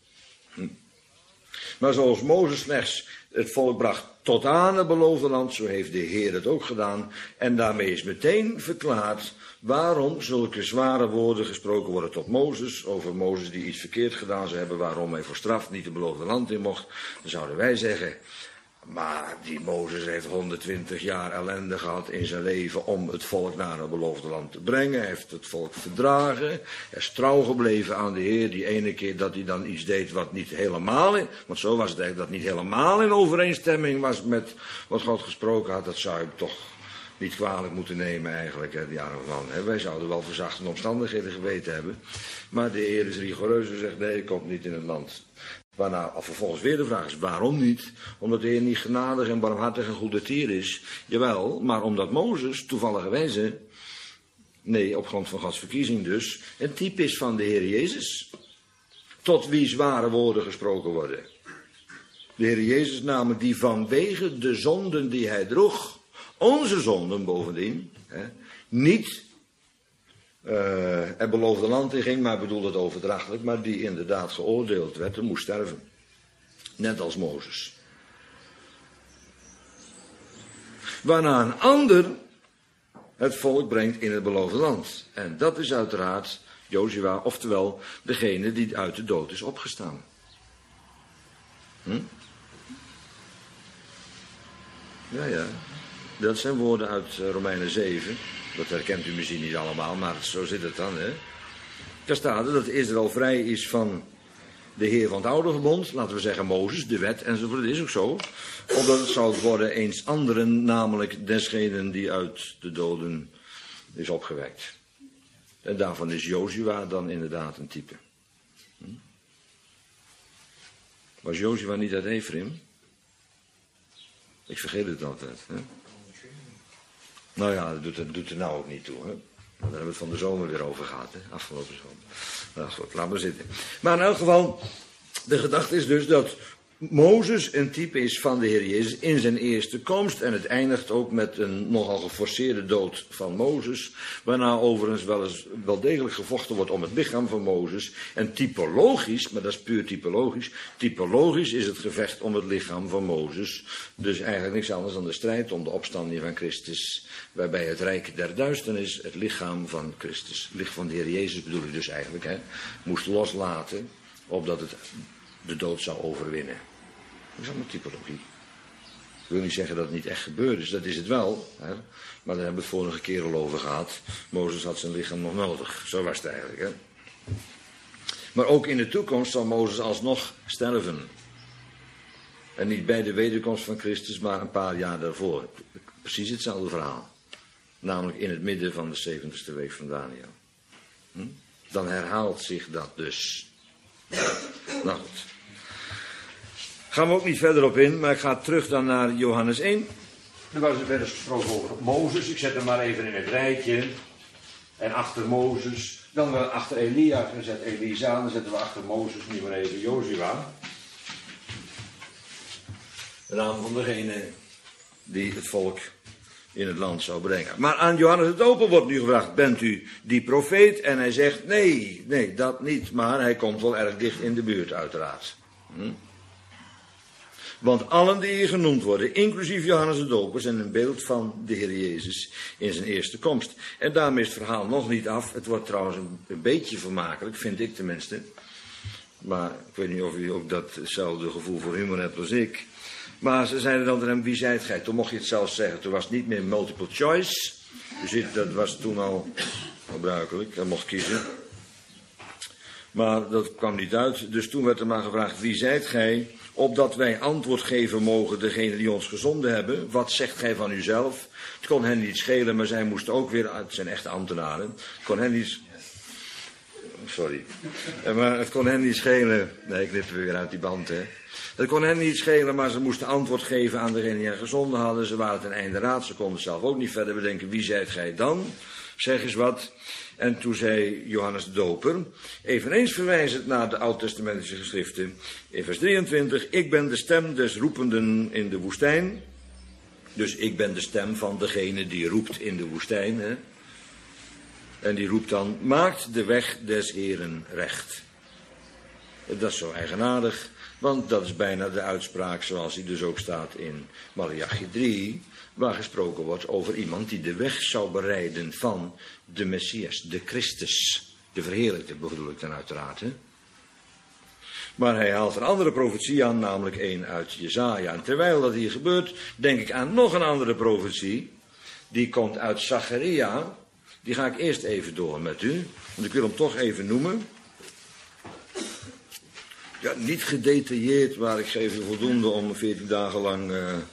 Maar zoals Mozes slechts het volk bracht tot aan het beloofde land, zo heeft de Heer het ook gedaan. En daarmee is meteen verklaard waarom zulke zware woorden gesproken worden tot Mozes, over Mozes die iets verkeerd gedaan zou hebben, waarom hij voor straf niet het beloofde land in mocht. Dan zouden wij zeggen, maar die Mozes heeft 120 jaar ellende gehad in zijn leven om het volk naar het beloofde land te brengen. Hij heeft het volk verdragen. Hij is trouw gebleven aan de Heer. Die ene keer dat hij dan iets deed wat niet helemaal in, want zo was het eigenlijk, dat niet helemaal in overeenstemming was met wat God gesproken had. Dat zou ik toch niet kwalijk moeten nemen eigenlijk. Die arme man. Wij zouden wel verzachtende omstandigheden geweten hebben. Maar de Heer is rigoureus en zegt, nee, ik kom niet in het land. Waarna vervolgens weer de vraag is, waarom niet? Omdat de Heer niet genadig en barmhartig en goedertier is. Jawel, maar omdat Mozes, toevalligerwijze, nee, op grond van Gods verkiezing dus, een type is van de Heer Jezus. Tot wie zware woorden gesproken worden. De Heer Jezus namelijk die vanwege de zonden die hij droeg, onze zonden bovendien, niet het beloofde land in ging, maar bedoelde het overdrachtelijk, maar die inderdaad geoordeeld werd en moest sterven. Net als Mozes. Waarna een ander het volk brengt in het beloofde land. En dat is uiteraard Jozua, oftewel degene die uit de dood is opgestaan. Ja. Dat zijn woorden uit Romeinen 7. Dat herkent u misschien niet allemaal, maar zo zit het dan, hè. Daar staat er dat Israël vrij is van de Heer van het oude verbond, laten we zeggen Mozes, de wet enzovoort. Dat is ook zo. Opdat het zou worden eens anderen, namelijk desgenen die uit de doden is opgewekt. En daarvan is Jozua dan inderdaad een type. Was Jozua niet uit Ephraim? Ik vergeet het altijd, hè. Nou ja, dat doet er nou ook niet toe, hè. Daar hebben we het van de zomer weer over gehad, hè? Afgelopen zomer. Nou goed, laat maar zitten. Maar in elk geval, de gedachte is dus dat Mozes een type is van de Heer Jezus in zijn eerste komst. En het eindigt ook met een nogal geforceerde dood van Mozes. Waarna overigens wel degelijk gevochten wordt om het lichaam van Mozes. En typologisch, maar dat is puur typologisch. Typologisch is het gevecht om het lichaam van Mozes. Dus eigenlijk niks anders dan de strijd om de opstanding van Christus. Waarbij het rijk der duisternis, het lichaam van Christus, het lichaam van de Heer Jezus bedoel ik dus eigenlijk, hè, moest loslaten. Opdat het de dood zou overwinnen. Dat is allemaal typologie. Ik wil niet zeggen dat het niet echt gebeurd is, dat is het wel. Hè? Maar daar hebben we het vorige keer al over gehad. Mozes had zijn lichaam nog nodig. Zo was het eigenlijk. Hè? Maar ook in de toekomst zal Mozes alsnog sterven. En niet bij de wederkomst van Christus, maar een paar jaar daarvoor. Precies hetzelfde verhaal. Namelijk in het midden van de 70ste week van Daniel. Dan herhaalt zich dat dus. Nou goed. Gaan we ook niet verder op in, maar ik ga terug dan naar Johannes 1. Er was verder gesproken over Mozes. Ik zet hem maar even in het rijtje. En achter Mozes Dan we achter Elia gezet Elisa, dan zetten we achter Mozes nu maar even Jozua. De naam van degene die het volk in het land zou brengen. Maar aan Johannes de Doper wordt nu gevraagd, bent u die profeet? En hij zegt, nee, dat niet. Maar hij komt wel erg dicht in de buurt uiteraard. Want allen die hier genoemd worden, inclusief Johannes de Doper, zijn een beeld van de Heer Jezus in zijn eerste komst. En daarmee is het verhaal nog niet af. Het wordt trouwens een beetje vermakelijk, vind ik tenminste. Maar ik weet niet of u ook datzelfde gevoel voor humor hebt als ik. Maar ze zeiden dan tegen hem, wie zijt gij? Toen mocht je het zelfs zeggen. Toen was het niet meer multiple choice. Dus dat was toen al gebruikelijk. Hij mocht kiezen. Maar dat kwam niet uit. Dus toen werd er maar gevraagd, wie zijt gij? Opdat wij antwoord geven mogen degene die ons gezonden hebben. Wat zegt gij van uzelf? Het kon hen niet schelen, maar zij moesten ook weer, het zijn echte ambtenaren. Het kon hen niet... Sorry. Maar het kon hen niet schelen... Nee, ik knip weer uit die band, hè. Het kon hen niet schelen, maar ze moesten antwoord geven aan degene die hen gezonden hadden. Ze waren ten einde raad, ze konden zelf ook niet verder bedenken. Wie zijt gij dan? Zeg eens wat. En toen zei Johannes de Doper, eveneens verwijzend naar de oud-testamentische geschriften, in vers 23, ik ben de stem des roependen in de woestijn. Dus ik ben de stem van degene die roept in de woestijn. Hè? En die roept dan, maakt de weg des Heren recht. Dat is zo eigenaardig, want dat is bijna de uitspraak zoals die dus ook staat in Maleachi 3, waar gesproken wordt over iemand die de weg zou bereiden van de Messias, de Christus. De verheerlijkte bedoel ik dan uiteraard. Hè? Maar hij haalt een andere profetie aan, namelijk een uit Jesaja. En terwijl dat hier gebeurt, denk ik aan nog een andere profetie. Die komt uit Zacharia. Die ga ik eerst even door met u. Want ik wil hem toch even noemen. Ja, niet gedetailleerd, maar ik geef u voldoende om 14 dagen lang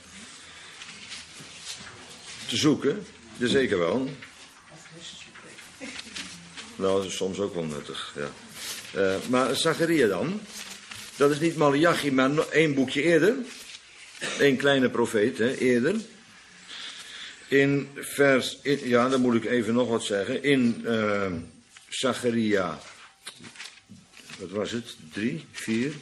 te zoeken. Zeker wel. Nou, dat is soms ook wel nuttig, ja. Maar Zacharia dan, dat is niet Maleachi, maar één boekje eerder. Eén kleine profeet, hè, eerder. Ja, dan moet ik even nog wat zeggen. In Zacharia, wat was het? 3, 4.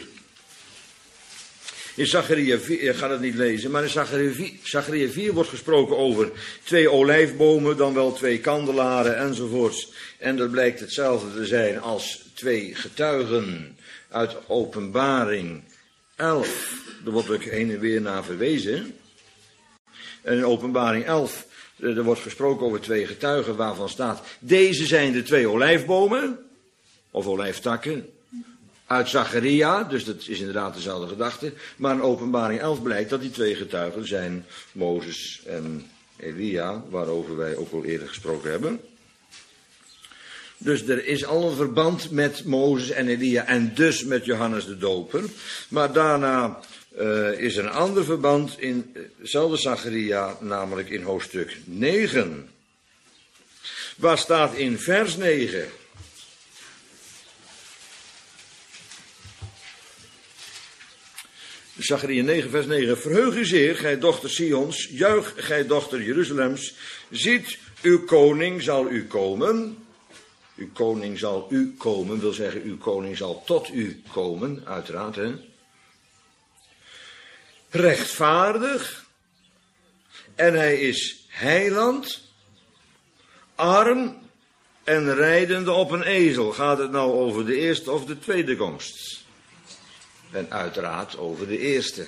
In Zacharia 4, ik ga het niet lezen, maar in Zacharia 4 wordt gesproken over 2 olijfbomen, dan wel 2 kandelaren enzovoorts. En dat blijkt hetzelfde te zijn als 2 getuigen uit Openbaring 11. Daar wordt ook heen en weer naar verwezen. En in Openbaring 11, er wordt gesproken over 2 getuigen waarvan staat, deze zijn de 2 olijfbomen, of olijftakken, uit Zacharia, dus dat is inderdaad dezelfde gedachte. Maar in Openbaring 11 blijkt dat die 2 getuigen zijn Mozes en Elia, waarover wij ook al eerder gesproken hebben. Dus er is al een verband met Mozes en Elia en dus met Johannes de Doper. Maar daarna is er een ander verband in dezelfde Zacharia, namelijk in hoofdstuk 9. Waar staat in vers 9... Zacharia 9, vers 9. Verheug u zeer, gij dochter Sions, juich, gij dochter Jeruzalems. Ziet, uw koning zal u komen. Uw koning zal u komen, wil zeggen, uw koning zal tot u komen, uiteraard, hè. Rechtvaardig. En hij is heiland. Arm en rijdende op een ezel. Gaat het nou over de eerste of de tweede komst? En uiteraard over de eerste.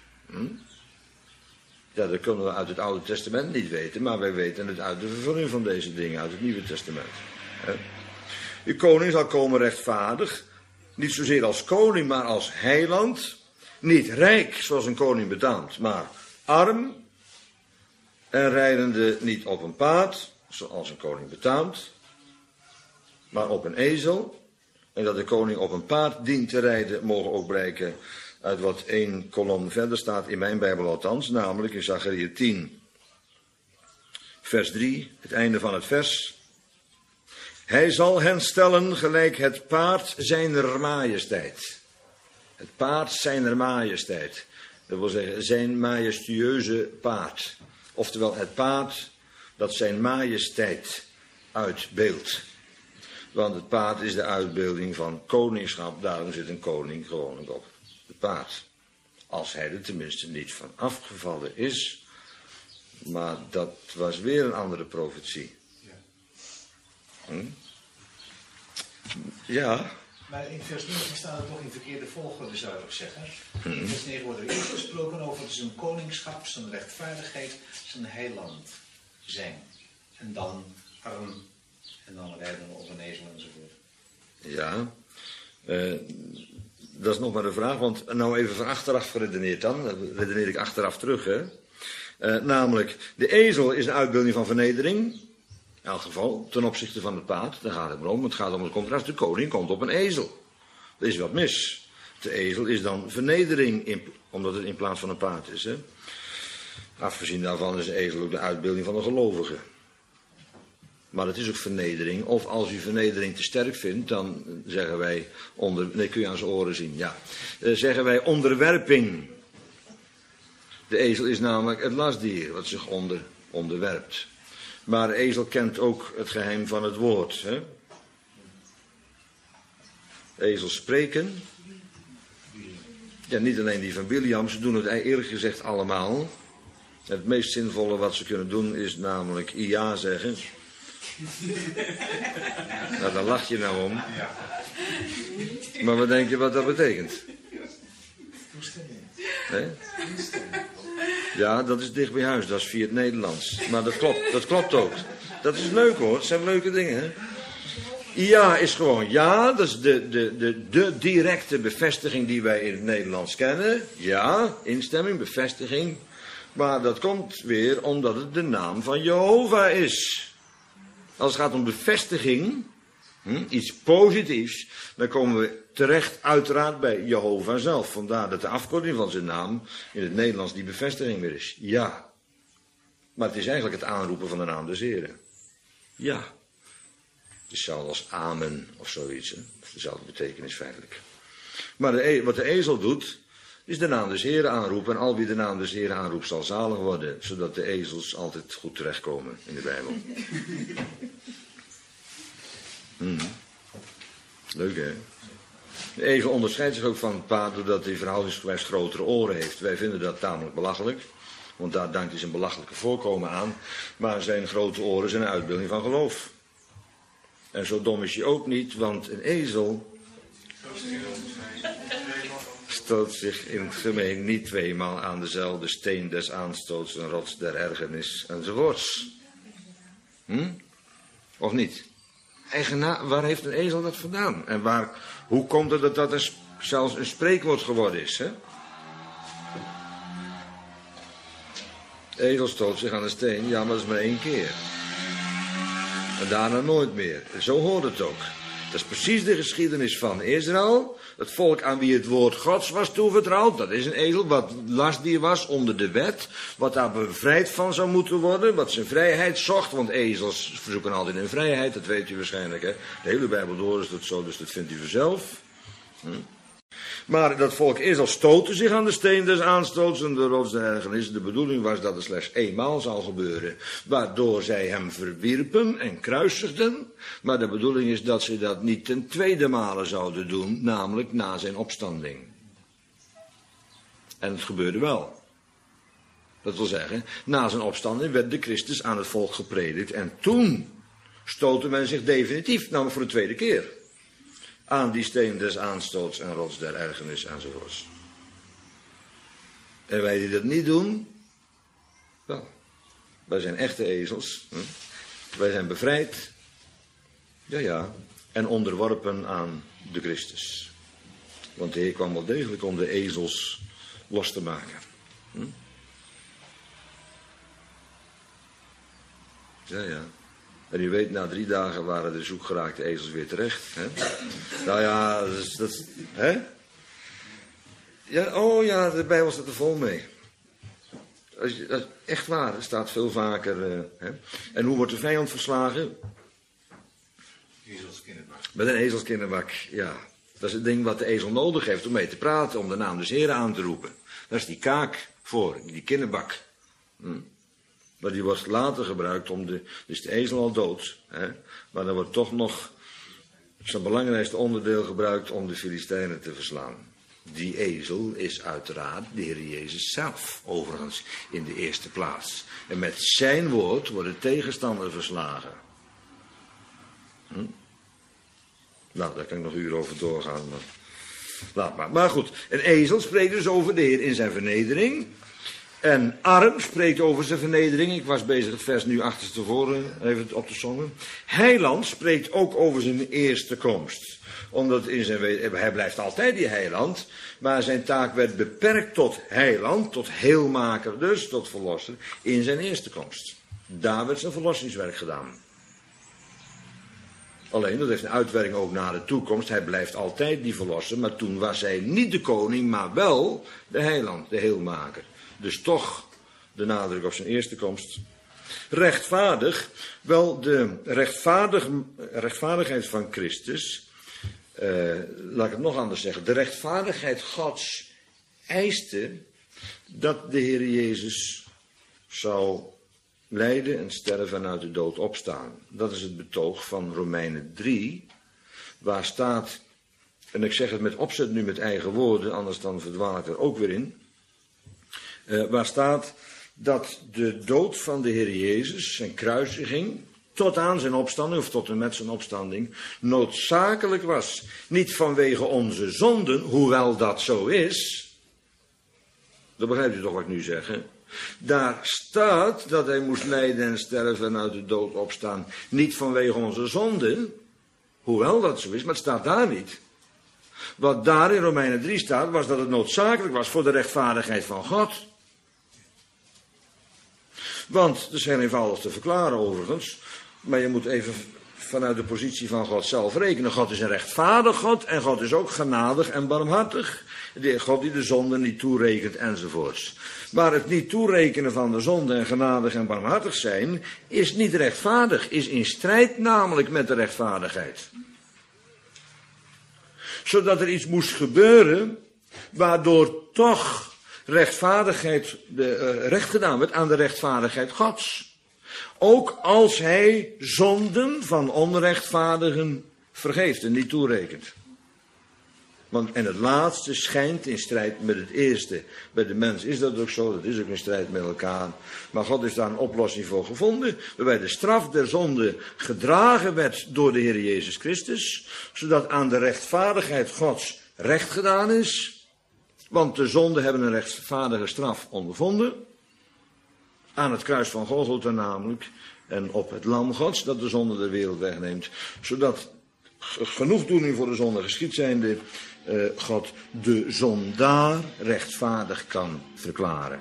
Ja, dat kunnen we uit het Oude Testament niet weten, maar wij weten het uit de vervulling van deze dingen, uit het Nieuwe Testament. Uw koning zal komen rechtvaardig, niet zozeer als koning, maar als heiland. Niet rijk, zoals een koning betaamt, maar arm. En rijdende niet op een paard, zoals een koning betaamt, maar op een ezel. En dat de koning op een paard dient te rijden, mogen ook blijken uit wat 1 kolom verder staat, in mijn Bijbel althans, namelijk in Zacharia 10, vers 3, het einde van het vers. Hij zal hen stellen gelijk het paard zijner majesteit. Het paard zijner majesteit. Dat wil zeggen, zijn majestueuze paard. Oftewel het paard dat zijn majesteit uitbeeldt. Want het paard is de uitbeelding van koningschap. Daarom zit een koning gewoonlijk op het paard. Als hij er tenminste niet van afgevallen is. Maar dat was weer een andere profetie. Ja. Maar in vers 9 staat het toch in verkeerde volgorde, zou ik zeggen. In vers 9 wordt er eerst gesproken over zijn koningschap, zijn rechtvaardigheid, zijn heiland zijn. En dan arm, en dan rijden op een ezel enzovoort. Ja, dat is nog maar de vraag, want nou even van achteraf geredeneerd dan redeneer ik achteraf terug, hè. Namelijk, de ezel is een uitbeelding van vernedering, in elk geval, ten opzichte van het paard, daar gaat het maar om. Het gaat om het contrast, de koning komt op een ezel. Er is wat mis. De ezel is dan vernedering, omdat het in plaats van een paard is, hè. Afgezien daarvan is de ezel ook de uitbeelding van een gelovige. Maar het is ook vernedering. Of als u vernedering te sterk vindt, dan zeggen wij nee, kun je aan zijn oren zien, ja. Zeggen wij onderwerping. De ezel is namelijk het lastdier, wat zich onderwerpt. Maar de ezel kent ook het geheim van het woord, hè. Ezels spreken. Ja, niet alleen die van Biliam, ze doen het eerlijk gezegd allemaal. Het meest zinvolle wat ze kunnen doen is namelijk ja zeggen. Nou, daar lach je nou om. Maar wat denk je wat dat betekent? Nee? Ja, dat is dicht bij huis, dat is via het Nederlands. Maar dat klopt ook. Dat is leuk hoor, het zijn leuke dingen, hè? Ja is gewoon ja, dat is de directe bevestiging die wij in het Nederlands kennen. Ja, instemming, bevestiging. Maar dat komt weer omdat het de naam van Jehovah is. Als het gaat om bevestiging, iets positiefs, dan komen we terecht uiteraard bij Jehovah zelf. Vandaar dat de afkorting van zijn naam in het Nederlands die bevestiging weer is. Ja. Maar het is eigenlijk het aanroepen van de naam des Heren. Ja. Het is hetzelfde als amen of zoiets. Hè? Of dezelfde betekenis feitelijk. Maar wat de ezel doet, is de naam des Heren aanroepen. En al wie de naam des Heren aanroept zal zalig worden. Zodat de ezels altijd goed terechtkomen in de Bijbel. Leuk hè. De ezel onderscheidt zich ook van het paard doordat hij verhoudingsgewijs grotere oren heeft. Wij vinden dat tamelijk belachelijk. Want daar dankt hij zijn belachelijke voorkomen aan. Maar zijn grote oren zijn een uitbeelding van geloof. En zo dom is hij ook niet, want een ezel stoot zich in het gemeen niet tweemaal aan dezelfde steen des aanstoots, een rots der ergernis enzovoorts. Of niet? Waar heeft een ezel dat vandaan? En hoe komt het dat zelfs een spreekwoord geworden is, hè? De ezel stoot zich aan de steen, ja, maar dat is maar 1 keer. En daarna nooit meer. Zo hoort het ook. Dat is precies de geschiedenis van Israël. Het volk aan wie het woord Gods was toevertrouwd. Dat is een ezel wat lastdier was onder de wet. Wat daar bevrijd van zou moeten worden. Wat zijn vrijheid zocht. Want ezels verzoeken altijd hun vrijheid. Dat weet u waarschijnlijk. Hè? De hele Bijbel door is dat zo. Dus dat vindt u vanzelf. Maar dat volk Israël stootte zich aan de steen des aanstoots en de rots der ergernis. De bedoeling was dat het slechts eenmaal zou gebeuren. Waardoor zij hem verwierpen en kruisigden. Maar de bedoeling is dat ze dat niet ten tweede male zouden doen. Namelijk na zijn opstanding. En het gebeurde wel. Dat wil zeggen, na zijn opstanding werd de Christus aan het volk gepredikt. En toen stootte men zich definitief, namelijk voor de tweede keer, aan die steen des aanstoots en rots der ergernis enzovoorts. En wij die dat niet doen, wel, wij zijn echte ezels. Wij zijn bevrijd, ja, en onderworpen aan de Christus. Want de Heer kwam wel degelijk om de ezels los te maken. Ja. En u weet, na 3 dagen waren de zoekgeraakte ezels weer terecht. Hè? Nou ja, dat hè? Ja, oh ja, de Bijbel staat er vol mee. Dat is echt waar, het staat veel vaker. Hè? En hoe wordt de vijand verslagen? Ezelskinderbak. Met een ezelskinderbak, ja. Dat is het ding wat de ezel nodig heeft om mee te praten, om de naam des Heren aan te roepen. Daar is die kaak voor, die kinderbak. Maar die wordt later gebruikt dus de ezel al dood. Hè? Maar dan wordt toch nog zijn belangrijkste onderdeel gebruikt om de Filistijnen te verslaan. Die ezel is uiteraard de Heer Jezus zelf, overigens in de eerste plaats. En met zijn woord worden tegenstanders verslagen. Nou, daar kan ik nog uren over doorgaan. Maar laat maar. Maar goed, een ezel spreekt dus over de Heer in zijn vernedering. En arm spreekt over zijn vernedering. Ik was bezig het vers nu achterstevoren even op te sommen. Heiland spreekt ook over zijn eerste komst. Omdat hij blijft altijd die heiland. Maar zijn taak werd beperkt tot heiland, tot heelmaker dus, tot verlosser, in zijn eerste komst. Daar werd zijn verlossingswerk gedaan. Alleen, dat heeft een uitwerking ook naar de toekomst. Hij blijft altijd die verlosser, maar toen was hij niet de koning, maar wel de heiland, de heelmaker. Dus toch de nadruk op zijn eerste komst. Rechtvaardig, wel de rechtvaardigheid van Christus, laat ik het nog anders zeggen. De rechtvaardigheid Gods eiste dat de Heer Jezus zou lijden en sterven en uit de dood opstaan. Dat is het betoog van Romeinen 3, waar staat, en ik zeg het met opzet nu met eigen woorden, anders dan verdwaal ik er ook weer in, waar staat dat de dood van de Heer Jezus, zijn kruisiging, tot aan zijn opstanding, of tot en met zijn opstanding, noodzakelijk was. Niet vanwege onze zonden, hoewel dat zo is. Dat begrijpt u toch wat ik nu zeg, hè? Daar staat dat hij moest lijden en sterven en uit de dood opstaan. Niet vanwege onze zonden, hoewel dat zo is, maar het staat daar niet. Wat daar in Romeinen 3 staat, was dat het noodzakelijk was voor de rechtvaardigheid van God. Want, dat is heel eenvoudig te verklaren overigens, maar je moet even vanuit de positie van God zelf rekenen. God is een rechtvaardig God en God is ook genadig en barmhartig. De God die de zonde niet toerekent enzovoorts. Maar het niet toerekenen van de zonde en genadig en barmhartig zijn is niet rechtvaardig, is in strijd namelijk met de rechtvaardigheid. Zodat er iets moest gebeuren waardoor toch rechtvaardigheid recht gedaan werd aan de rechtvaardigheid Gods. Ook als hij zonden van onrechtvaardigen vergeeft en niet toerekent. En het laatste schijnt in strijd met het eerste. Bij de mens is dat ook zo, dat is ook in strijd met elkaar. Maar God heeft daar een oplossing voor gevonden, waarbij de straf der zonde gedragen werd door de Heer Jezus Christus, zodat aan de rechtvaardigheid Gods recht gedaan is. Want de zonden hebben een rechtvaardige straf ondervonden. Aan het kruis van Golgotha namelijk. En op het lam Gods dat de zonde der wereld wegneemt. Zodat genoegdoening voor de zonde geschied zijnde God de zondaar rechtvaardig kan verklaren.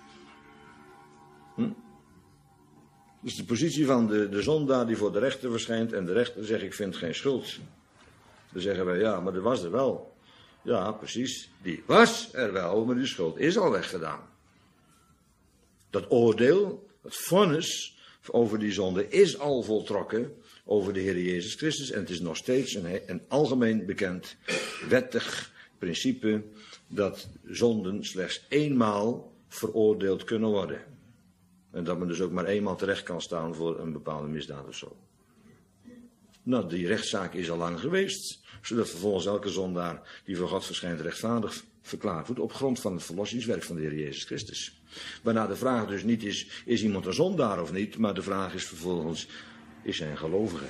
Dus de positie van de zondaar die voor de rechter verschijnt. En de rechter zegt ik vind geen schuld. Dan zeggen wij ja maar dat was er wel. Ja precies, die was er wel, maar die schuld is al weggedaan. Dat oordeel, het vonnis over die zonde is al voltrokken over de Heer Jezus Christus. En het is nog steeds een algemeen bekend wettig principe dat zonden slechts eenmaal veroordeeld kunnen worden. En dat men dus ook maar eenmaal terecht kan staan voor een bepaalde misdaad of zo. Nou, die rechtszaak is al lang geweest, zodat vervolgens elke zondaar die voor God verschijnt rechtvaardig verklaard wordt op grond van het verlossingswerk van de Heer Jezus Christus. Waarna de vraag dus niet is iemand een zondaar of niet, maar de vraag is vervolgens, is hij een gelovige?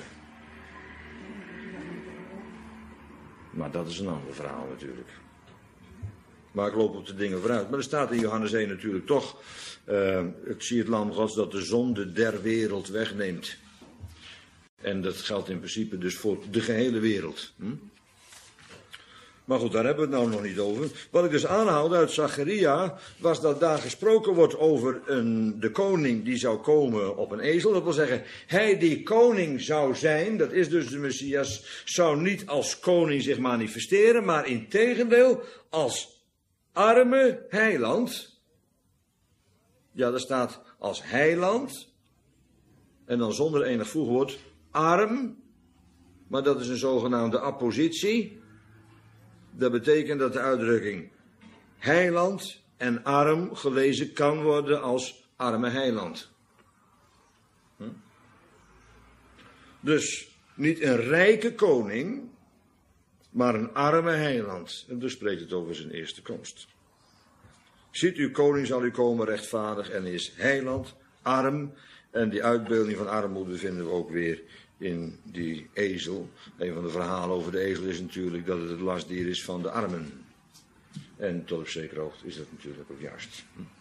Maar dat is een ander verhaal natuurlijk. Maar ik loop op de dingen vooruit. Maar er staat in Johannes 1 natuurlijk toch, ik zie het lam Gods dat de zonde der wereld wegneemt. En dat geldt in principe dus voor de gehele wereld. Maar goed, daar hebben we het nou nog niet over. Wat ik dus aanhaalde uit Zacharia was dat daar gesproken wordt over de koning die zou komen op een ezel. Dat wil zeggen, hij die koning zou zijn, dat is dus de Messias, zou niet als koning zich manifesteren, maar integendeel als arme heiland. Ja, daar staat als heiland en dan zonder enig voegwoord arm, maar dat is een zogenaamde appositie. Dat betekent dat de uitdrukking heiland en arm gelezen kan worden als arme heiland. Dus Niet een rijke koning, maar een arme heiland. En dus spreekt het over zijn eerste komst. Ziet, uw koning zal u komen rechtvaardig en is heiland, arm. En die uitbeelding van armoede vinden we ook weer in die ezel. Een van de verhalen over de ezel is natuurlijk dat het lastdier is van de armen. En tot op zekere hoogte is dat natuurlijk ook juist.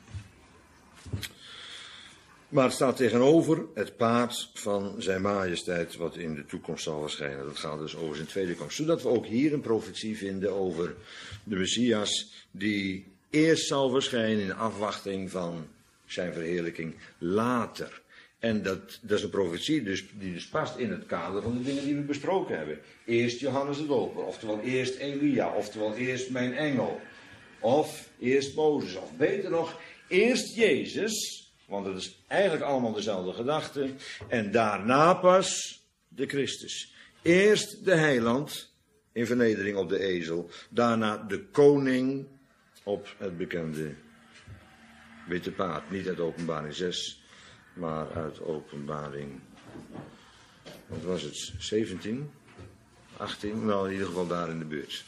Maar het staat tegenover het paard van zijn majesteit wat in de toekomst zal verschijnen. Dat gaat dus over zijn tweede komst. Zodat we ook hier een profetie vinden over de Messias die eerst zal verschijnen in afwachting van zijn verheerlijking later. En dat is een profetie die dus past in het kader van de dingen die we besproken hebben. Eerst Johannes de Doper, oftewel eerst Elia, oftewel eerst mijn engel. Of eerst Mozes, of beter nog, eerst Jezus, want het is eigenlijk allemaal dezelfde gedachte. En daarna pas de Christus. Eerst de heiland in vernedering op de ezel, daarna de koning op het bekende witte paard. Niet uit Openbaring 6, maar uit Openbaring, wat was het, 17, 18, nou in ieder geval daar in de buurt.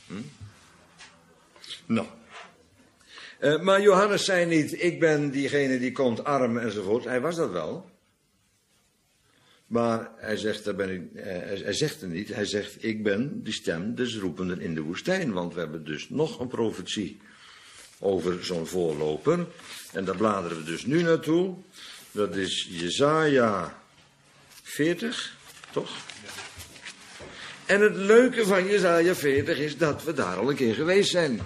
Nou, maar Johannes zei niet, ik ben diegene die komt arm enzovoort. Hij was dat wel. Maar hij zegt, hij zegt het niet, hij zegt, ik ben die stem des roependen in de woestijn. Want we hebben dus nog een profetie over zo'n voorloper. En daar bladeren we dus nu naartoe. Dat is Jesaja 40, toch? En het leuke van Jesaja 40 is dat we daar al een keer geweest zijn.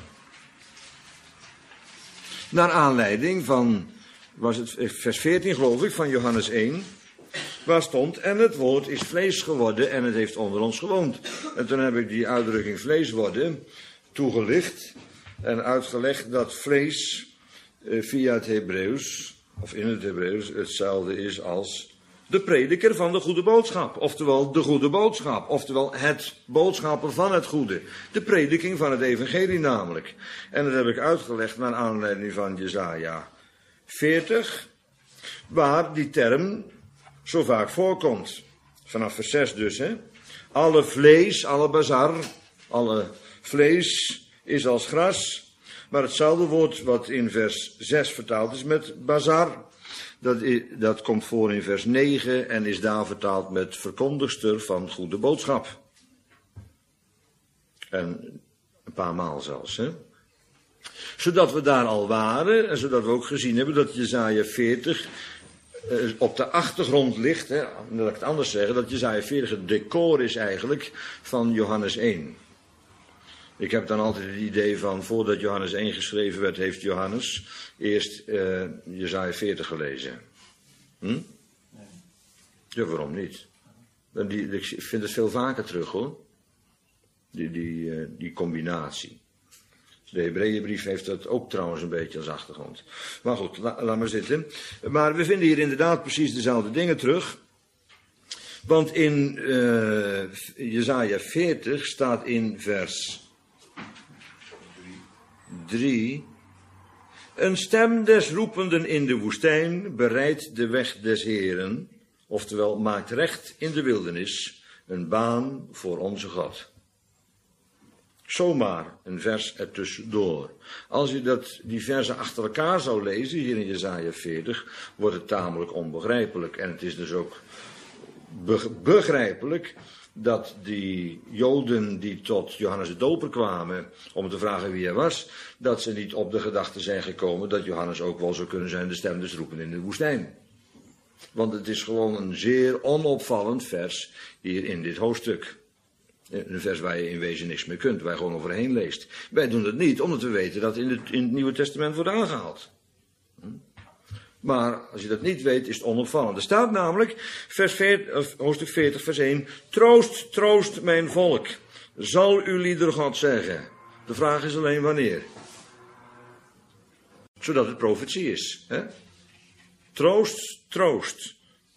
Naar aanleiding van, was het vers 14 geloof ik, van Johannes 1. Waar stond, en het woord is vlees geworden en het heeft onder ons gewoond. En toen heb ik die uitdrukking vlees worden toegelicht en uitgelegd dat vlees via het Hebreeuws, of in het Hebreeuws, hetzelfde is als de prediker van de goede boodschap. Oftewel de goede boodschap, oftewel het boodschappen van het goede. De prediking van het evangelie namelijk. En dat heb ik uitgelegd naar aanleiding van Jesaja 40, waar die term zo vaak voorkomt. Vanaf vers 6 dus, hè. Alle vlees, alle bazar, alle vlees is als gras. Maar hetzelfde woord wat in vers 6 vertaald is met bazar, dat komt voor in vers 9 en is daar vertaald met verkondigster van goede boodschap. En een paar maal zelfs, hè. Zodat we daar al waren en zodat we ook gezien hebben dat Jesaja 40 op de achtergrond ligt, hè, laat ik het anders zeggen, dat Jesaja 40 het decor is eigenlijk van Johannes 1. Ik heb dan altijd het idee van, voordat Johannes 1 geschreven werd, heeft Johannes eerst Jesaja 40 gelezen. Ja, waarom niet? Ik vind het veel vaker terug, hoor. Die combinatie. De Hebreeënbrief heeft dat ook trouwens een beetje als achtergrond. Maar goed, laat maar zitten. Maar we vinden hier inderdaad precies dezelfde dingen terug. Want in Jesaja 40 staat in vers 3... Een stem des roependen in de woestijn bereidt de weg des Heren. Oftewel, maakt recht in de wildernis een baan voor onze God. Zomaar een vers ertussendoor. Als je die versen achter elkaar zou lezen, hier in Jesaja 40, wordt het tamelijk onbegrijpelijk. En het is dus ook begrijpelijk dat die Joden die tot Johannes de Doper kwamen om te vragen wie hij was, dat ze niet op de gedachte zijn gekomen dat Johannes ook wel zou kunnen zijn de stem des roepen in de woestijn. Want het is gewoon een zeer onopvallend vers hier in dit hoofdstuk. Een vers waar je in wezen niks mee kunt, waar je gewoon overheen leest. Wij doen het niet, omdat we weten dat in het Nieuwe Testament wordt aangehaald. Maar als je dat niet weet, is het onopvallend. Er staat namelijk, hoofdstuk 40, vers 1... Troost, troost mijn volk, zal uw lieder God zeggen. De vraag is alleen wanneer. Zodat het profetie is. Hè? Troost, troost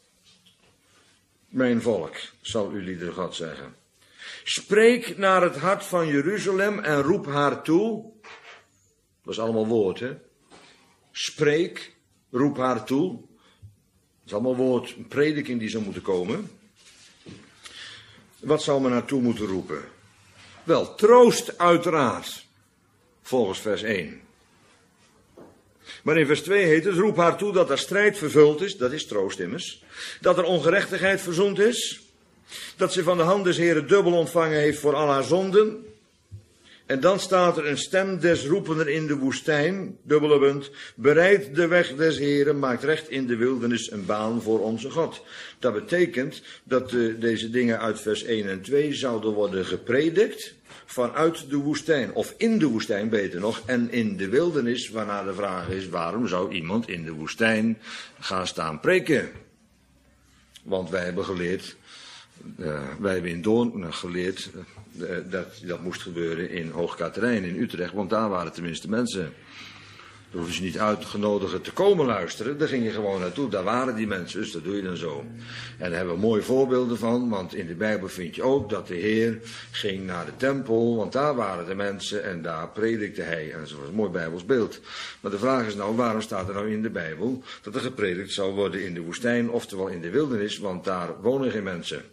mijn volk, zal uw lieder God zeggen. Spreek naar het hart van Jeruzalem en roep haar toe. Dat is allemaal woord, hè. Spreek, roep haar toe. Dat is allemaal woord, een prediking die zou moeten komen. Wat zou men naartoe moeten roepen? Wel, troost uiteraard, volgens vers 1. Maar in vers 2 heet het, roep haar toe dat er strijd vervuld is, dat is troost immers. Dat er ongerechtigheid verzoend is. Dat ze van de hand des Heren dubbel ontvangen heeft voor al haar zonden. En dan staat er een stem des roependen in de woestijn, dubbele punt. Bereid de weg des Heren, maakt recht in de wildernis een baan voor onze God. Dat betekent dat deze dingen uit vers 1 en 2 zouden worden gepredikt vanuit de woestijn. Of in de woestijn, beter nog, en in de wildernis, waarna de vraag is, waarom zou iemand in de woestijn gaan staan preken? Want wij hebben geleerd, wij hebben in Doorn geleerd dat moest gebeuren in Hoog-Katerijnen in Utrecht, want daar waren tenminste mensen. Daar hoeven ze niet uitgenodigd te komen luisteren, daar ging je gewoon naartoe, daar waren die mensen, dus dat doe je dan zo. En daar hebben we mooie voorbeelden van, want in de Bijbel vind je ook dat de Heer ging naar de tempel, want daar waren de mensen en daar predikte hij. En dat was een mooi Bijbels beeld. Maar de vraag is nou, waarom staat er nou in de Bijbel dat er gepredikt zou worden in de woestijn, oftewel in de wildernis, want daar wonen geen mensen.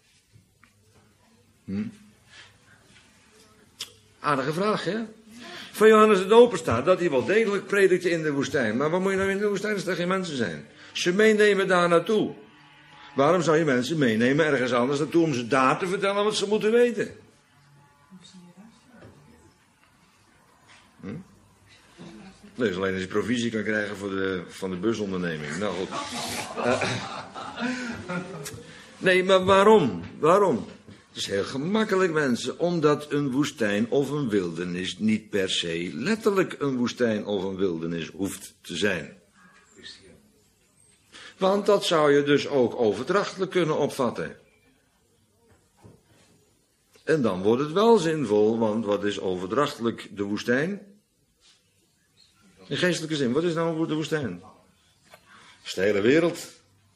Aardige vraag, hè? Van Johannes de Doper staat dat hij wel degelijk predikte in de woestijn. Maar wat moet je nou in de woestijn als er geen mensen zijn? Ze meenemen daar naartoe. Waarom zou je mensen meenemen ergens anders naartoe om ze daar te vertellen wat ze moeten weten? Nee, alleen als je provisie kan krijgen van de busonderneming. Nou goed. Nee, maar waarom? Waarom? Het is heel gemakkelijk, mensen, omdat een woestijn of een wildernis niet per se letterlijk een woestijn of een wildernis hoeft te zijn. Want dat zou je dus ook overdrachtelijk kunnen opvatten. En dan wordt het wel zinvol, want wat is overdrachtelijk de woestijn? In geestelijke zin, wat is nou de woestijn? Dat is de hele wereld.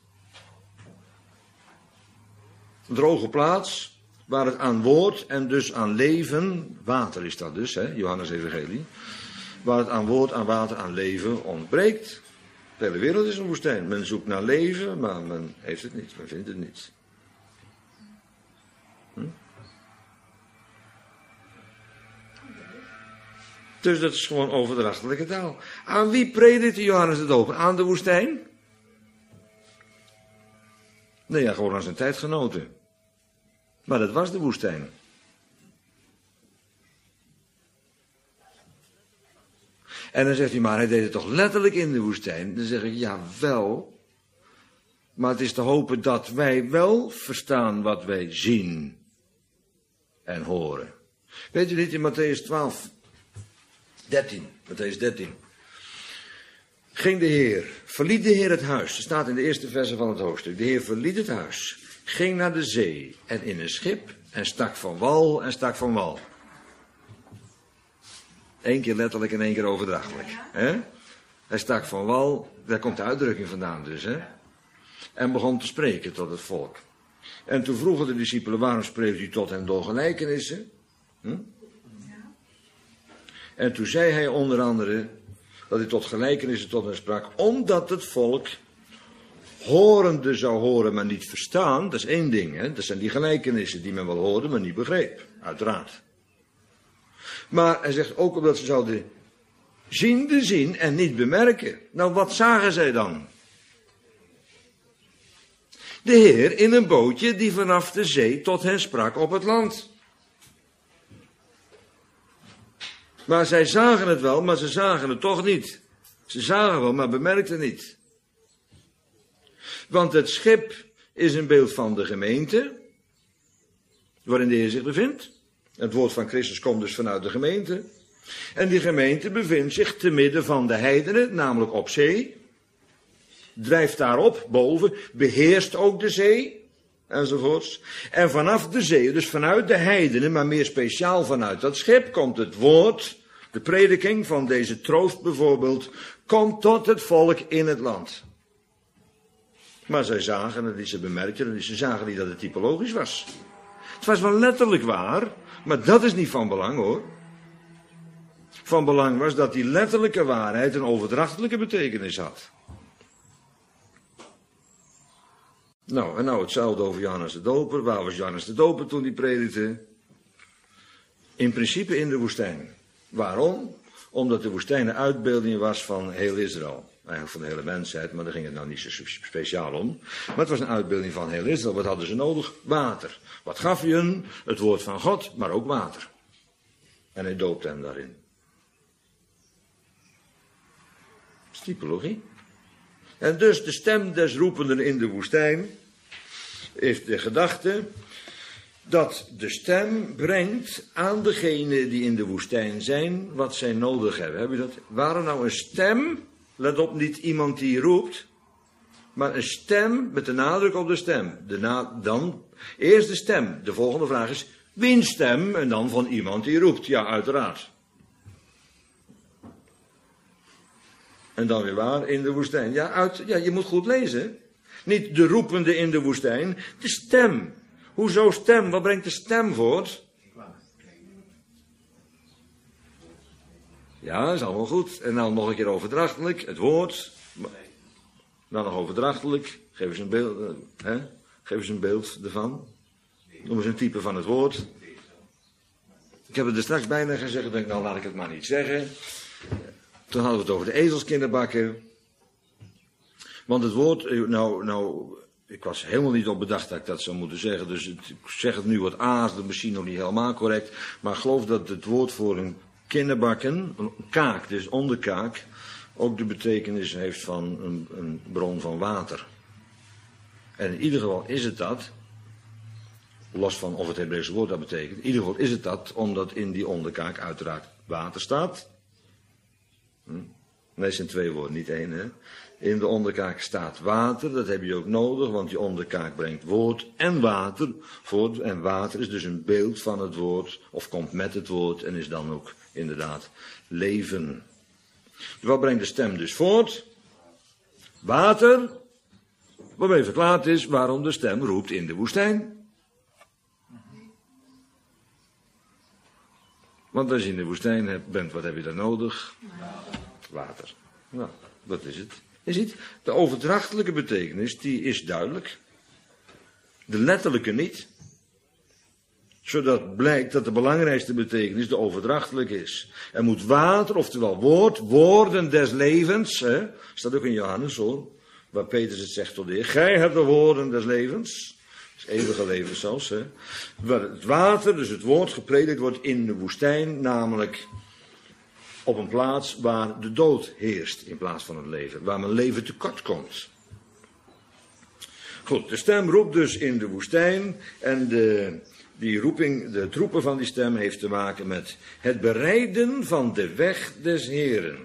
Een droge plaats. Waar het aan woord en dus aan leven, water is dat dus, hè, Johannes Evangelie. Waar het aan woord, aan water, aan leven ontbreekt. De hele wereld is een woestijn. Men zoekt naar leven, maar men heeft het niet, men vindt het niet. Dus dat is gewoon overdrachtelijke taal. Aan wie predikte Johannes de Doper? Aan de woestijn? Nee, ja, gewoon aan zijn tijdgenoten. Maar dat was de woestijn. En dan zegt hij, maar hij deed het toch letterlijk in de woestijn? Dan zeg ik, ja wel. Maar het is te hopen dat wij wel verstaan wat wij zien en horen. Weet u niet in Mattheüs 12, 13, Mattheüs 13. Verliet de Heer het huis. Dat staat in de eerste verse van het hoofdstuk. De Heer verliet het huis. Ging naar de zee en in een schip en stak van wal en stak van wal. 1 keer letterlijk en 1 keer overdrachtelijk. Hè? Hij stak van wal, daar komt de uitdrukking vandaan dus. Hè? En begon te spreken tot het volk. En toen vroegen de discipelen, waarom spreekt u tot hen door gelijkenissen? En toen zei hij onder andere dat hij tot gelijkenissen tot hen sprak, omdat het volk horende zou horen, maar niet verstaan. Dat is 1 ding, hè? Dat zijn die gelijkenissen die men wel hoorde, maar niet begreep. Uiteraard. Maar hij zegt ook omdat ze zouden zien en niet bemerken. Nou, wat zagen zij dan? De Heer in een bootje die vanaf de zee tot hen sprak op het land. Maar zij zagen het wel, maar ze zagen het toch niet. Ze zagen wel, maar bemerkten niet. Want het schip is een beeld van de gemeente, waarin de Heer zich bevindt. Het woord van Christus komt dus vanuit de gemeente. En die gemeente bevindt zich te midden van de heidenen, namelijk op zee. Drijft daarop, boven, beheerst ook de zee, enzovoorts. En vanaf de zee, dus vanuit de heidenen, maar meer speciaal vanuit dat schip, komt het woord, de prediking van deze troost bijvoorbeeld, komt tot het volk in het land. Maar zij zagen het niet, ze bemerkten het niet, ze zagen niet dat het typologisch was. Het was wel letterlijk waar, maar dat is niet van belang hoor. Van belang was dat die letterlijke waarheid een overdrachtelijke betekenis had. Nou, en nou hetzelfde over Johannes de Doper. Waar was Johannes de Doper toen hij predikte? In principe in de woestijn. Waarom? Omdat de woestijn een uitbeelding was van heel Israël. Eigenlijk van de hele mensheid, maar daar ging het nou niet zo speciaal om. Maar het was een uitbeelding van heel Israël. Wat hadden ze nodig? Water. Wat gaf hij hun? Het woord van God, maar ook water. En hij doopte hem daarin. Dat is typologie. En dus de stem des roependen in de woestijn heeft de gedachte dat de stem brengt aan degenen die in de woestijn zijn wat zij nodig hebben. Heb je dat? Waarom nou een stem? Let op, niet iemand die roept, maar een stem met de nadruk op de stem. Dan eerst de stem. De volgende vraag is, wiens stem? En dan van iemand die roept. Ja, uiteraard. En dan weer waar? In de woestijn. Ja, je moet goed lezen. Niet de roepende in de woestijn, de stem. Hoezo stem? Wat brengt de stem voort? Ja, dat is allemaal goed. En dan nog een keer overdrachtelijk, het woord. Dan nog overdrachtelijk. Geef eens een beeld, Geef eens een beeld ervan. Noem eens een type van het woord. Ik heb het er straks bijna gezegd, ik denk, nou laat ik het maar niet zeggen. Toen hadden we het over de ezelskinderbakken. Want het woord, nou, ik was helemaal niet op bedacht dat ik dat zou moeten zeggen. Dus ik zeg het nu wat aarzelig, misschien nog niet helemaal correct. Maar ik geloof dat het woord voor een kinderbakken, een kaak, dus onderkaak, ook de betekenis heeft van een bron van water. En in ieder geval is het dat, los van of het Hebreeuwse woord dat betekent, in ieder geval is het dat, omdat in die onderkaak uiteraard water staat. Nee, het zijn 2 woorden, niet 1, hè. In de onderkaak staat water, dat heb je ook nodig, want die onderkaak brengt woord en water voort. En water is dus een beeld van het woord, of komt met het woord en is dan ook inderdaad leven. Wat brengt de stem dus voort? Water, waarmee verklaard is waarom de stem roept in de woestijn. Want als je in de woestijn bent, wat heb je dan nodig? Water. Nou, dat is het. Je ziet, de overdrachtelijke betekenis, die is duidelijk. De letterlijke niet. Zodat blijkt dat de belangrijkste betekenis de overdrachtelijke is. Er moet water, oftewel woorden des levens. Staat ook in Johannes hoor. Waar Petrus het zegt tot de Heer. Gij hebt de woorden des levens. Dat is eeuwige leven zelfs. Waar het water, dus het woord, gepredikt wordt in de woestijn. Namelijk op een plaats waar de dood heerst in plaats van het leven. Waar mijn leven tekort komt. Goed, de stem roept dus in de woestijn. En die roeping, het roepen van die stem heeft te maken met het bereiden van de weg des Heren.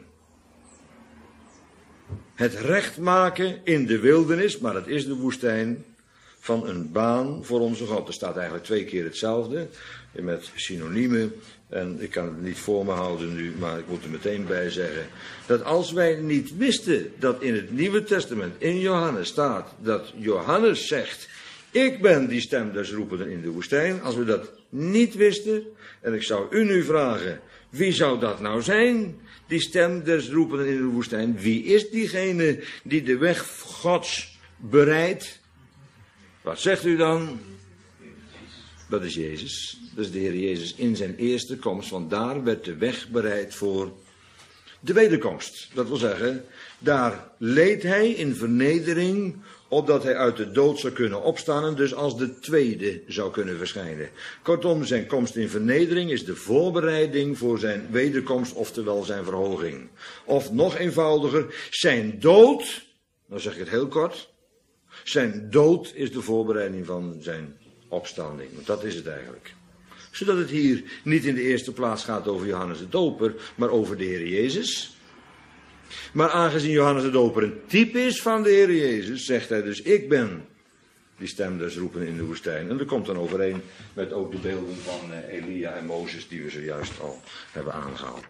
Het recht maken in de wildernis, maar het is de woestijn, van een baan voor onze God. Er staat eigenlijk 2 keer hetzelfde, met synoniemen. En ik kan het niet voor me houden nu, maar ik moet er meteen bij zeggen. Dat als wij niet wisten dat in het Nieuwe Testament, in Johannes staat, dat Johannes zegt, ik ben die stem des roependen in de woestijn. Als we dat niet wisten, en ik zou u nu vragen, wie zou dat nou zijn? Die stem des roependen in de woestijn. Wie is diegene die de weg Gods bereidt? Wat zegt u dan? Dat is Jezus. Dat is de Heer Jezus in zijn eerste komst. Want daar werd de weg bereid voor de wederkomst. Dat wil zeggen, daar leed hij in vernedering, opdat hij uit de dood zou kunnen opstaan en dus als de tweede zou kunnen verschijnen. Kortom, zijn komst in vernedering is de voorbereiding voor zijn wederkomst, oftewel zijn verhoging. Of nog eenvoudiger, zijn dood, dan zeg ik het heel kort, zijn dood is de voorbereiding van zijn opstanding. Want dat is het eigenlijk. Zodat het hier niet in de eerste plaats gaat over Johannes de Doper, maar over de Heer Jezus. Maar aangezien Johannes de Doper een type is van de Heer Jezus, zegt hij dus, ik ben die stem des roepen in de woestijn. En dat komt dan overeen met ook de beelden van Elia en Mozes die we zojuist al hebben aangehaald.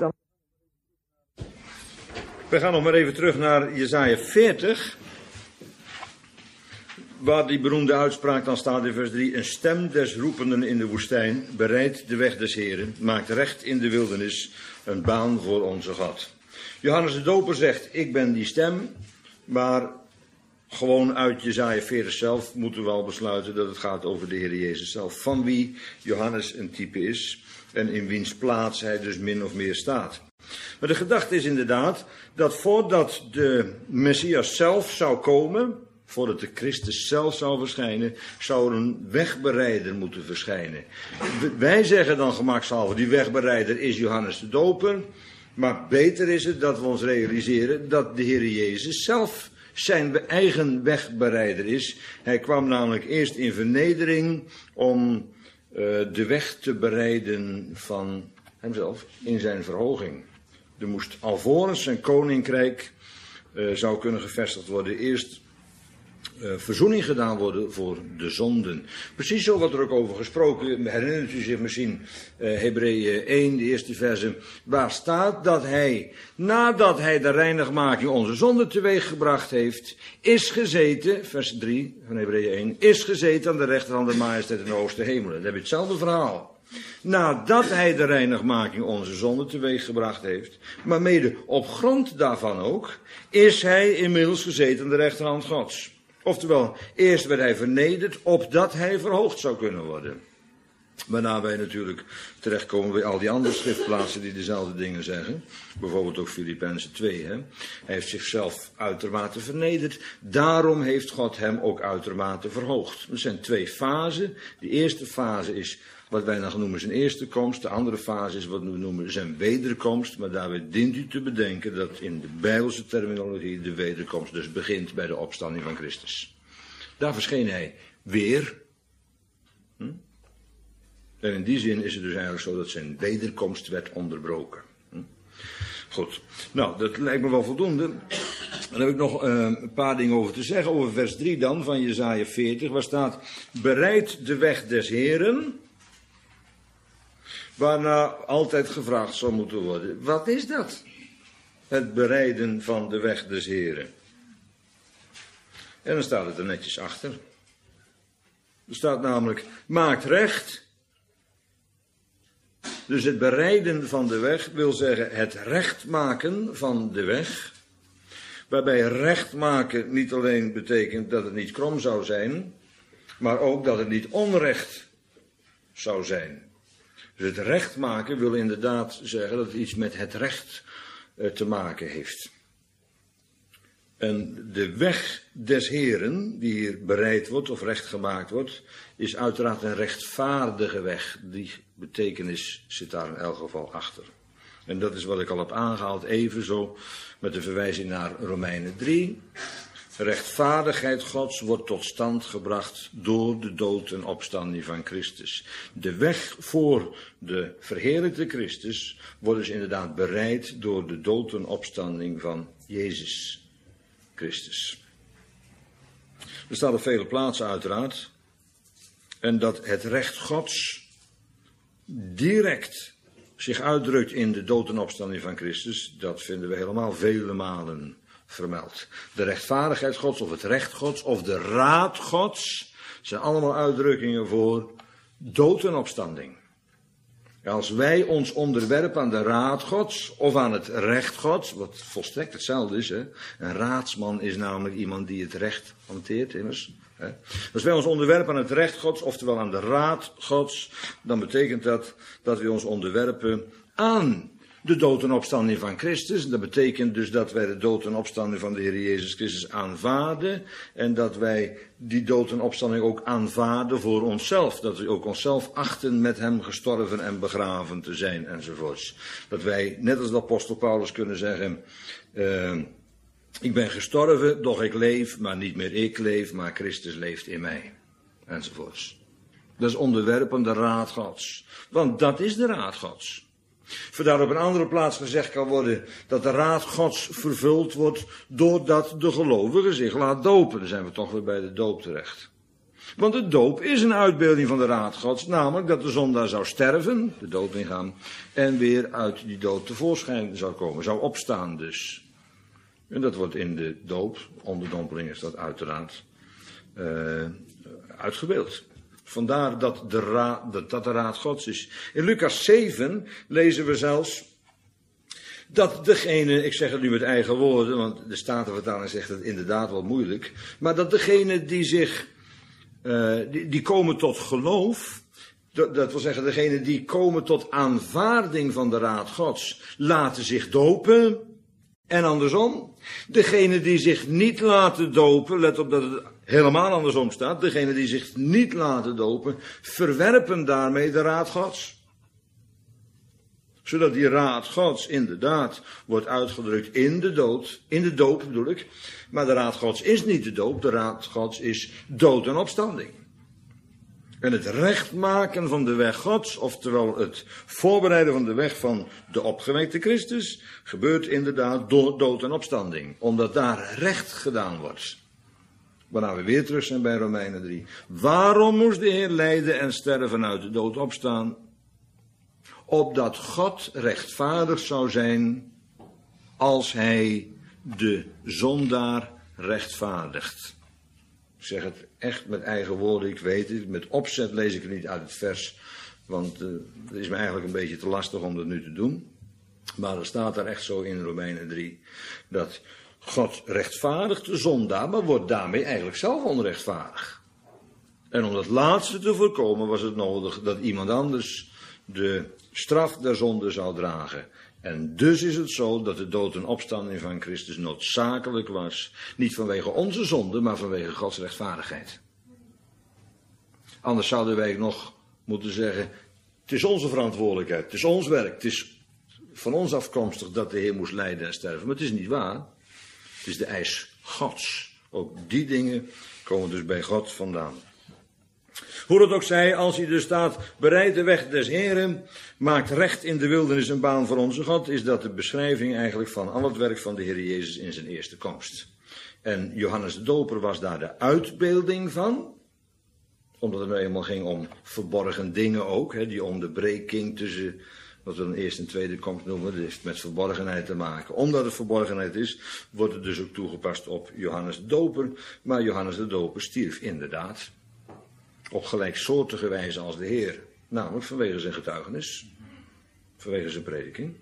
We gaan nog maar even terug naar Jesaja 40. Waar die beroemde uitspraak dan staat in vers 3. Een stem des roependen in de woestijn bereidt de weg des Heren, maakt recht in de wildernis, een baan voor onze God. Johannes de Doper zegt, ik ben die stem, maar gewoon uit Jesaja 40 zelf moeten we al besluiten dat het gaat over de Heer Jezus zelf. Van wie Johannes een type is en in wiens plaats hij dus min of meer staat. Maar de gedachte is inderdaad dat voordat de Messias zelf zou komen, voordat de Christus zelf zou verschijnen, zou er een wegbereider moeten verschijnen. Wij zeggen dan gemakshalve, die wegbereider is Johannes de Doper. Maar beter is het dat we ons realiseren dat de Heer Jezus zelf zijn eigen wegbereider is. Hij kwam namelijk eerst in vernedering om de weg te bereiden van hemzelf in zijn verhoging. Er moest alvorens zijn koninkrijk zou kunnen gevestigd worden, eerst verzoening gedaan worden voor de zonden. Precies zo wordt er ook over gesproken. Herinnert u zich misschien Hebreeën 1, de eerste verse, waar staat dat hij, nadat hij de reinigmaking onze zonden teweeggebracht heeft, is gezeten, vers 3 van Hebreeën 1, is gezeten aan de rechterhand der majesteit in de hoogste hemelen. Dan heb je hetzelfde verhaal. Nadat hij de reinigmaking onze zonden teweeggebracht heeft, maar mede op grond daarvan ook, is hij inmiddels gezeten aan de rechterhand Gods. Oftewel, eerst werd hij vernederd, opdat hij verhoogd zou kunnen worden. Waarna wij natuurlijk terechtkomen bij al die andere schriftplaatsen die dezelfde dingen zeggen. Bijvoorbeeld ook Filippenzen 2. Hè? Hij heeft zichzelf uitermate vernederd. Daarom heeft God hem ook uitermate verhoogd. Er zijn twee fasen. De eerste fase is wat wij dan noemen zijn eerste komst. De andere fase is wat we noemen zijn wederkomst. Maar daarbij dient u te bedenken dat in de Bijbelse terminologie de wederkomst dus begint bij de opstanding van Christus. Daar verscheen hij weer. En in die zin is het dus eigenlijk zo dat zijn wederkomst werd onderbroken. Goed, nou dat lijkt me wel voldoende. Dan heb ik nog een paar dingen over te zeggen. Over vers 3 dan van Jesaja 40, waar staat: bereid de weg des Heeren. Waarna altijd gevraagd zal moeten worden: wat is dat? Het bereiden van de weg des Heren. En dan staat het er netjes achter. Er staat namelijk: maakt recht. Dus het bereiden van de weg wil zeggen het recht maken van de weg. Waarbij recht maken niet alleen betekent dat het niet krom zou zijn, maar ook dat het niet onrecht zou zijn. Dus het recht maken wil inderdaad zeggen dat het iets met het recht te maken heeft. En de weg des Heren, die hier bereid wordt of recht gemaakt wordt, is uiteraard een rechtvaardige weg. Die betekenis zit daar in elk geval achter. En dat is wat ik al heb aangehaald, evenzo met de verwijzing naar Romeinen 3. Rechtvaardigheid Gods wordt tot stand gebracht door de dood en opstanding van Christus. De weg voor de verheerlijkte Christus wordt dus inderdaad bereid door de dood en opstanding van Jezus Christus. Er staat op vele plaatsen uiteraard. En dat het recht Gods direct zich uitdrukt in de dood en opstanding van Christus, dat vinden we helemaal vele malen vermeld. De rechtvaardigheid Gods of het recht Gods of de raad Gods zijn allemaal uitdrukkingen voor dood en opstanding. Als wij ons onderwerpen aan de raad Gods of aan het recht Gods, wat volstrekt hetzelfde is, hè? Een raadsman is namelijk iemand die het recht hanteert, immers. Hè? Als wij ons onderwerpen aan het recht Gods, oftewel aan de raad Gods, dan betekent dat dat we ons onderwerpen aan de dood en opstanding van Christus. Dat betekent dus dat wij de dood en opstanding van de Heer Jezus Christus aanvaarden. En dat wij die dood en opstanding ook aanvaarden voor onszelf. Dat we ook onszelf achten met hem gestorven en begraven te zijn enzovoorts. Dat wij, net als de apostel Paulus, kunnen zeggen: ik ben gestorven, doch ik leef, maar niet meer ik leef, maar Christus leeft in mij. Enzovoorts. Dat is onderwerpen de raad Gods. Want dat is de raad Gods. Vandaar op een andere plaats gezegd kan worden dat de raad Gods vervuld wordt doordat de gelovige zich laat dopen. Dan zijn we toch weer bij de doop terecht. Want de doop is een uitbeelding van de raad Gods, namelijk dat de zondaar zou sterven, de dood ingaan, en weer uit die dood tevoorschijn zou komen, zou opstaan dus. En dat wordt in de doop, onderdompeling is dat uiteraard uitgebeeld. Vandaar dat de raad Gods is. In Lucas 7 lezen we zelfs dat degene, ik zeg het nu met eigen woorden, want de Statenvertaling zegt het inderdaad wel moeilijk, maar dat degene die zich, die komen tot geloof, dat wil zeggen degene die komen tot aanvaarding van de raad Gods, laten zich dopen en andersom. Degene die zich niet laten dopen, let op dat het helemaal andersom staat, degene die zich niet laten dopen, verwerpen daarmee de raad Gods. Zodat die raad Gods inderdaad wordt uitgedrukt in de doop bedoel ik. Maar de raad Gods is niet de doop, de raad Gods is dood en opstanding. En het rechtmaken van de weg Gods, oftewel het voorbereiden van de weg van de opgewekte Christus, gebeurt inderdaad door dood en opstanding. Omdat daar recht gedaan wordt. Waarna we weer terug zijn bij Romeinen 3. Waarom moest de Heer lijden en sterven uit de dood opstaan? Opdat God rechtvaardig zou zijn als hij de zondaar rechtvaardigt. Ik zeg het echt met eigen woorden, ik weet het. Met opzet lees ik het niet uit het vers, want het is me eigenlijk een beetje te lastig om dat nu te doen. Maar er staat daar echt zo in Romeinen 3, dat God rechtvaardigt de zondaar, maar wordt daarmee eigenlijk zelf onrechtvaardig. En om dat laatste te voorkomen was het nodig dat iemand anders de straf der zonde zou dragen. En dus is het zo dat de dood en opstanding van Christus noodzakelijk was. Niet vanwege onze zonde, maar vanwege Gods rechtvaardigheid. Anders zouden wij nog moeten zeggen, het is onze verantwoordelijkheid, het is ons werk, het is van ons afkomstig dat de Heer moest lijden en sterven. Maar het is niet waar. Het is de eis Gods. Ook die dingen komen dus bij God vandaan. Hoe het ook zij, als hij dus staat, bereid de weg des Heren, maakt recht in de wildernis een baan voor onze God, is dat de beschrijving eigenlijk van al het werk van de Heer Jezus in zijn eerste komst. En Johannes de Doper was daar de uitbeelding van, omdat het nou eenmaal ging om verborgen dingen ook, die onderbreking tussen wat we dan eerst en tweede komst noemen, dat heeft met verborgenheid te maken. Omdat het verborgenheid is, wordt het dus ook toegepast op Johannes de Doper, maar Johannes de Doper stierf inderdaad op gelijksoortige wijze als de Heer. Namelijk vanwege zijn getuigenis. Vanwege zijn prediking.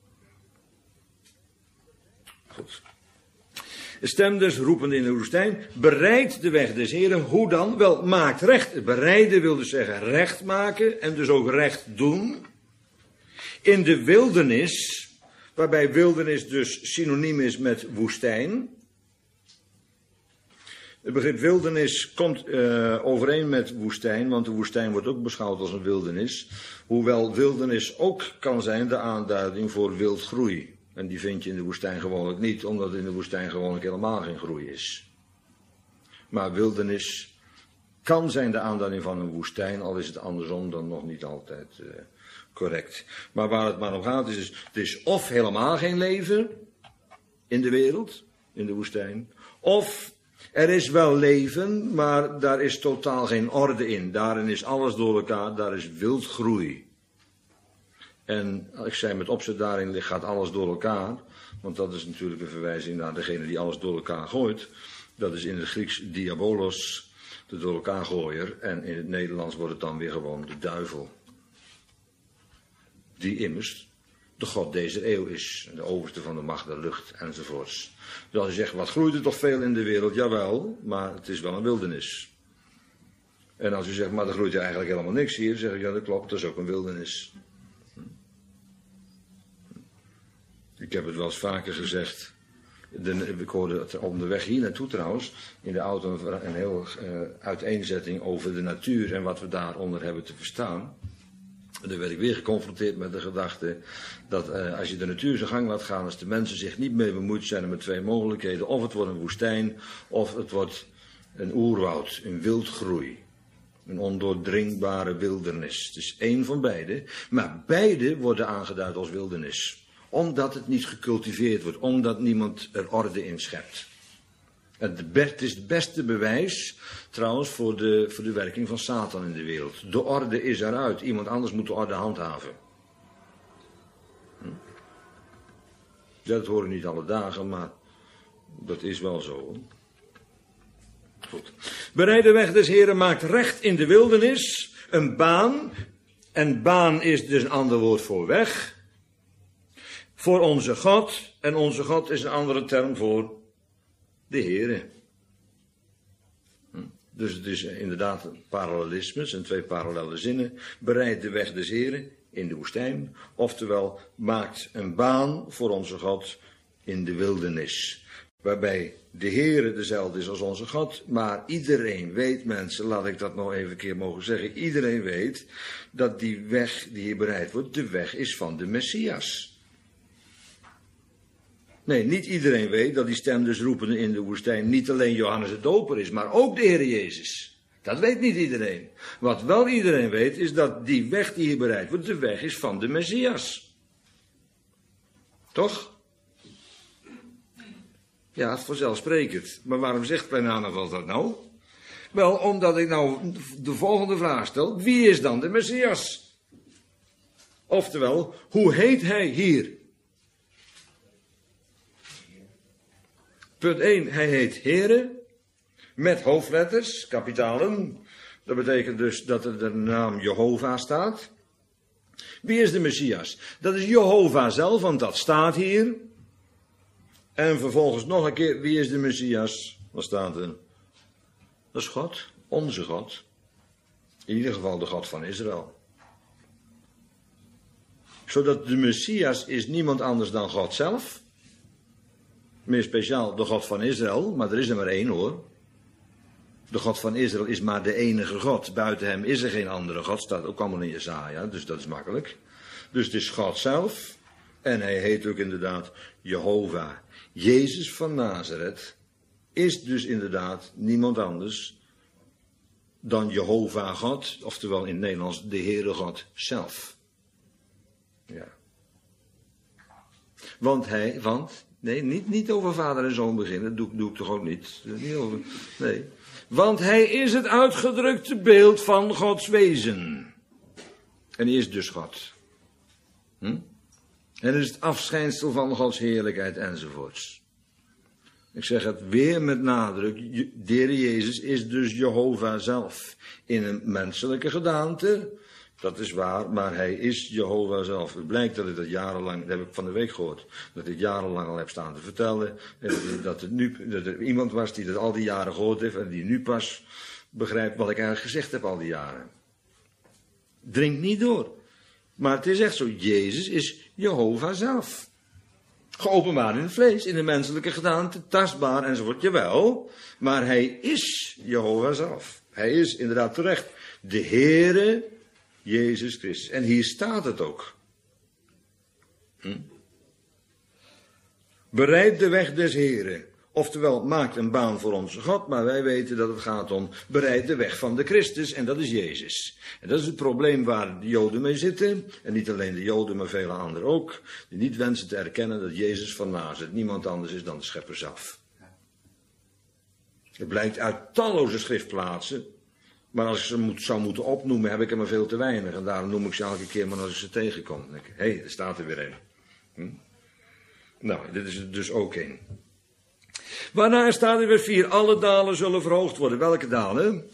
Goed. De stem dus roepende in de woestijn. Bereid de weg des Heren. Hoe dan? Wel, maakt recht. Bereiden wil dus zeggen recht maken. En dus ook recht doen. In de wildernis. Waarbij wildernis dus synoniem is met woestijn. Het begrip wildernis komt overeen met woestijn, want de woestijn wordt ook beschouwd als een wildernis. Hoewel wildernis ook kan zijn de aanduiding voor wildgroei. En die vind je in de woestijn gewoonlijk niet, omdat in de woestijn gewoonlijk helemaal geen groei is. Maar wildernis kan zijn de aanduiding van een woestijn, al is het andersom dan nog niet altijd correct. Maar waar het maar om gaat is, het is of helemaal geen leven in de wereld, in de woestijn, of er is wel leven, maar daar is totaal geen orde in. Daarin is alles door elkaar, daar is wildgroei. En ik zei met opzet, daarin gaat alles door elkaar. Want dat is natuurlijk een verwijzing naar degene die alles door elkaar gooit. Dat is in het Grieks diabolos, de door elkaar gooier. En in het Nederlands wordt het dan weer gewoon de duivel. Die immers de God deze eeuw is. De overste van de macht der lucht enzovoorts. Dus als je zegt, wat groeit er toch veel in de wereld? Jawel, maar het is wel een wildernis. En als u zegt, maar er groeit er eigenlijk helemaal niks hier, dan zeg ik, ja dat klopt, dat is ook een wildernis. Ik heb het wel eens vaker gezegd. Ik hoorde het op de weg hier naartoe trouwens, in de auto een heel uiteenzetting over de natuur en wat we daaronder hebben te verstaan. En dan werd ik weer geconfronteerd met de gedachte dat als je de natuur zijn gang laat gaan, als de mensen zich niet mee bemoeid zijn met twee mogelijkheden, of het wordt een woestijn, of het wordt een oerwoud, een wildgroei. Een ondoordringbare wildernis. Het is één van beide, maar beide worden aangeduid als wildernis. Omdat het niet gecultiveerd wordt, omdat niemand er orde in schept. Het is het beste bewijs, trouwens, voor de werking van Satan in de wereld. De orde is eruit. Iemand anders moet de orde handhaven. Ja, dat horen niet alle dagen, maar dat is wel zo. Goed. Bereid de weg des Heren maakt recht in de wildernis. Een baan. En baan is dus een ander woord voor weg. voor onze God. En onze God is een andere term voor de Heere. Dus het is inderdaad een parallelisme, en 2 parallelle zinnen. Bereid de weg des Heren in de woestijn. Oftewel, maakt een baan voor onze God in de wildernis. Waarbij de Heere dezelfde is als onze God. Maar iedereen weet, mensen, laat ik dat nog even een keer mogen zeggen. Iedereen weet dat die weg die hier bereid wordt, de weg is van de Messias. Nee, niet iedereen weet dat die stem dus roepende in de woestijn niet alleen Johannes de Doper is, maar ook de Heer Jezus. Dat weet niet iedereen. Wat wel iedereen weet, is dat die weg die hier bereid wordt, de weg is van de Messias. Toch? Ja, vanzelfsprekend. Maar waarom zegt Pleinanaveld dat nou? Wel, omdat ik nou de volgende vraag stel. Wie is dan de Messias? Oftewel, hoe heet hij hier? Punt 1, hij heet Heere, met hoofdletters, kapitalen. Dat betekent dus dat er de naam Jehovah staat. Wie is de Messias? Dat is Jehovah zelf, want dat staat hier. En vervolgens nog een keer, wie is de Messias? Wat staat er? Dat is God, onze God. In ieder geval de God van Israël. Zodat de Messias is niemand anders dan God zelf. Meer speciaal de God van Israël, maar er is er maar één hoor. De God van Israël is maar de enige God. Buiten hem is er geen andere God. Staat ook allemaal in Jesaja, dus dat is makkelijk. Dus het is God zelf. En hij heet ook inderdaad Jehovah. Jezus van Nazareth is dus inderdaad niemand anders dan Jehovah God. Oftewel in het Nederlands de Heere God zelf. Ja. Nee, niet over vader en zoon beginnen. Dat doe ik toch ook niet. Nee. Want hij is het uitgedrukte beeld van Gods wezen. En hij is dus God. En is het afschijnsel van Gods heerlijkheid enzovoorts. Ik zeg het weer met nadruk. De Heer Jezus is dus Jehovah zelf. In een menselijke gedaante. Dat is waar, maar hij is Jehovah zelf. Het blijkt dat ik dat jarenlang, dat heb ik van de week gehoord, dat ik jarenlang al heb staan te vertellen. Dat er iemand was die dat al die jaren gehoord heeft en die nu pas begrijpt wat ik eigenlijk gezegd heb al die jaren. Drink niet door. Maar het is echt zo, Jezus is Jehovah zelf. Geopenbaard in het vlees, in de menselijke gedaante, tastbaar enzovoort, jawel. Maar hij is Jehovah zelf. Hij is inderdaad terecht de Heere Jezus Christus. En hier staat het ook. Bereid de weg des Heren. Oftewel, maakt een baan voor onze God, maar wij weten dat het gaat om bereid de weg van de Christus, en dat is Jezus. En dat is het probleem waar de Joden mee zitten, en niet alleen de Joden, maar vele anderen ook, die niet wensen te erkennen dat Jezus van Nazareth niemand anders is dan de Schepper zelf. Het blijkt uit talloze schriftplaatsen, maar als ik ze zou moeten opnoemen, heb ik er maar veel te weinig, en daarom noem ik ze elke keer maar als ik ze tegenkom. Dan denk ik, hé, er staat er weer een. Nou, dit is er dus ook een. Waarna staat er weer 4. Alle dalen zullen verhoogd worden. Welke dalen?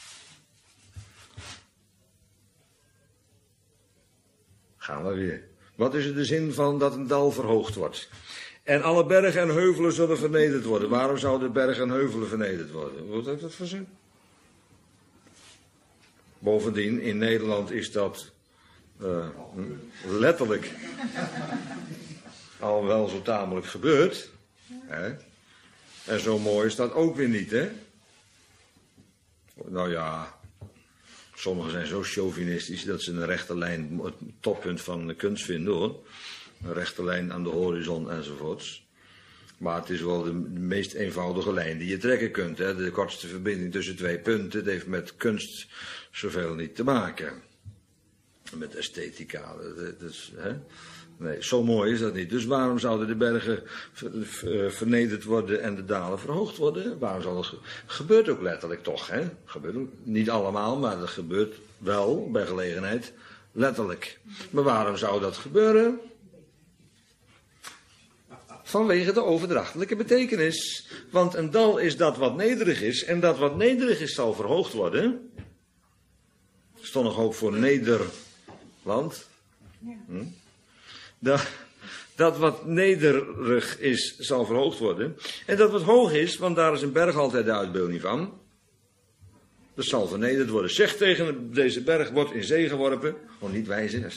Gaan we weer. Wat is er de zin van dat een dal verhoogd wordt? En alle bergen en heuvelen zullen vernederd worden. Waarom zouden bergen en heuvelen vernederd worden? Wat heeft dat voor zin? Bovendien, in Nederland is dat letterlijk al wel zo tamelijk gebeurd. Hè? En zo mooi is dat ook weer niet, hè? Nou ja, sommigen zijn zo chauvinistisch dat ze een rechte lijn het toppunt van de kunst vinden, hoor. Een rechte lijn aan de horizon enzovoorts. Maar het is wel de meest eenvoudige lijn die je trekken kunt, hè? De kortste verbinding tussen 2 punten. Het heeft met kunst zoveel niet te maken. Met esthetica. Hè? Nee, zo mooi is dat niet. Dus waarom zouden de bergen vernederd worden en de dalen verhoogd worden? Waarom zou dat gebeurt ook letterlijk toch, hè? Gebeurt ook, niet allemaal, maar dat gebeurt wel bij gelegenheid letterlijk. Maar waarom zou dat gebeuren? Vanwege de overdrachtelijke betekenis. Want een dal is dat wat nederig is, en dat wat nederig is zal verhoogd worden. Er stond nog ook voor Nederland. Dat wat nederig is, zal verhoogd worden. En dat wat hoog is, want daar is een berg altijd de uitbeelding van. Dat zal vernederd worden. Zeg tegen deze berg, wordt in zee geworpen. Oh, niet wijzen.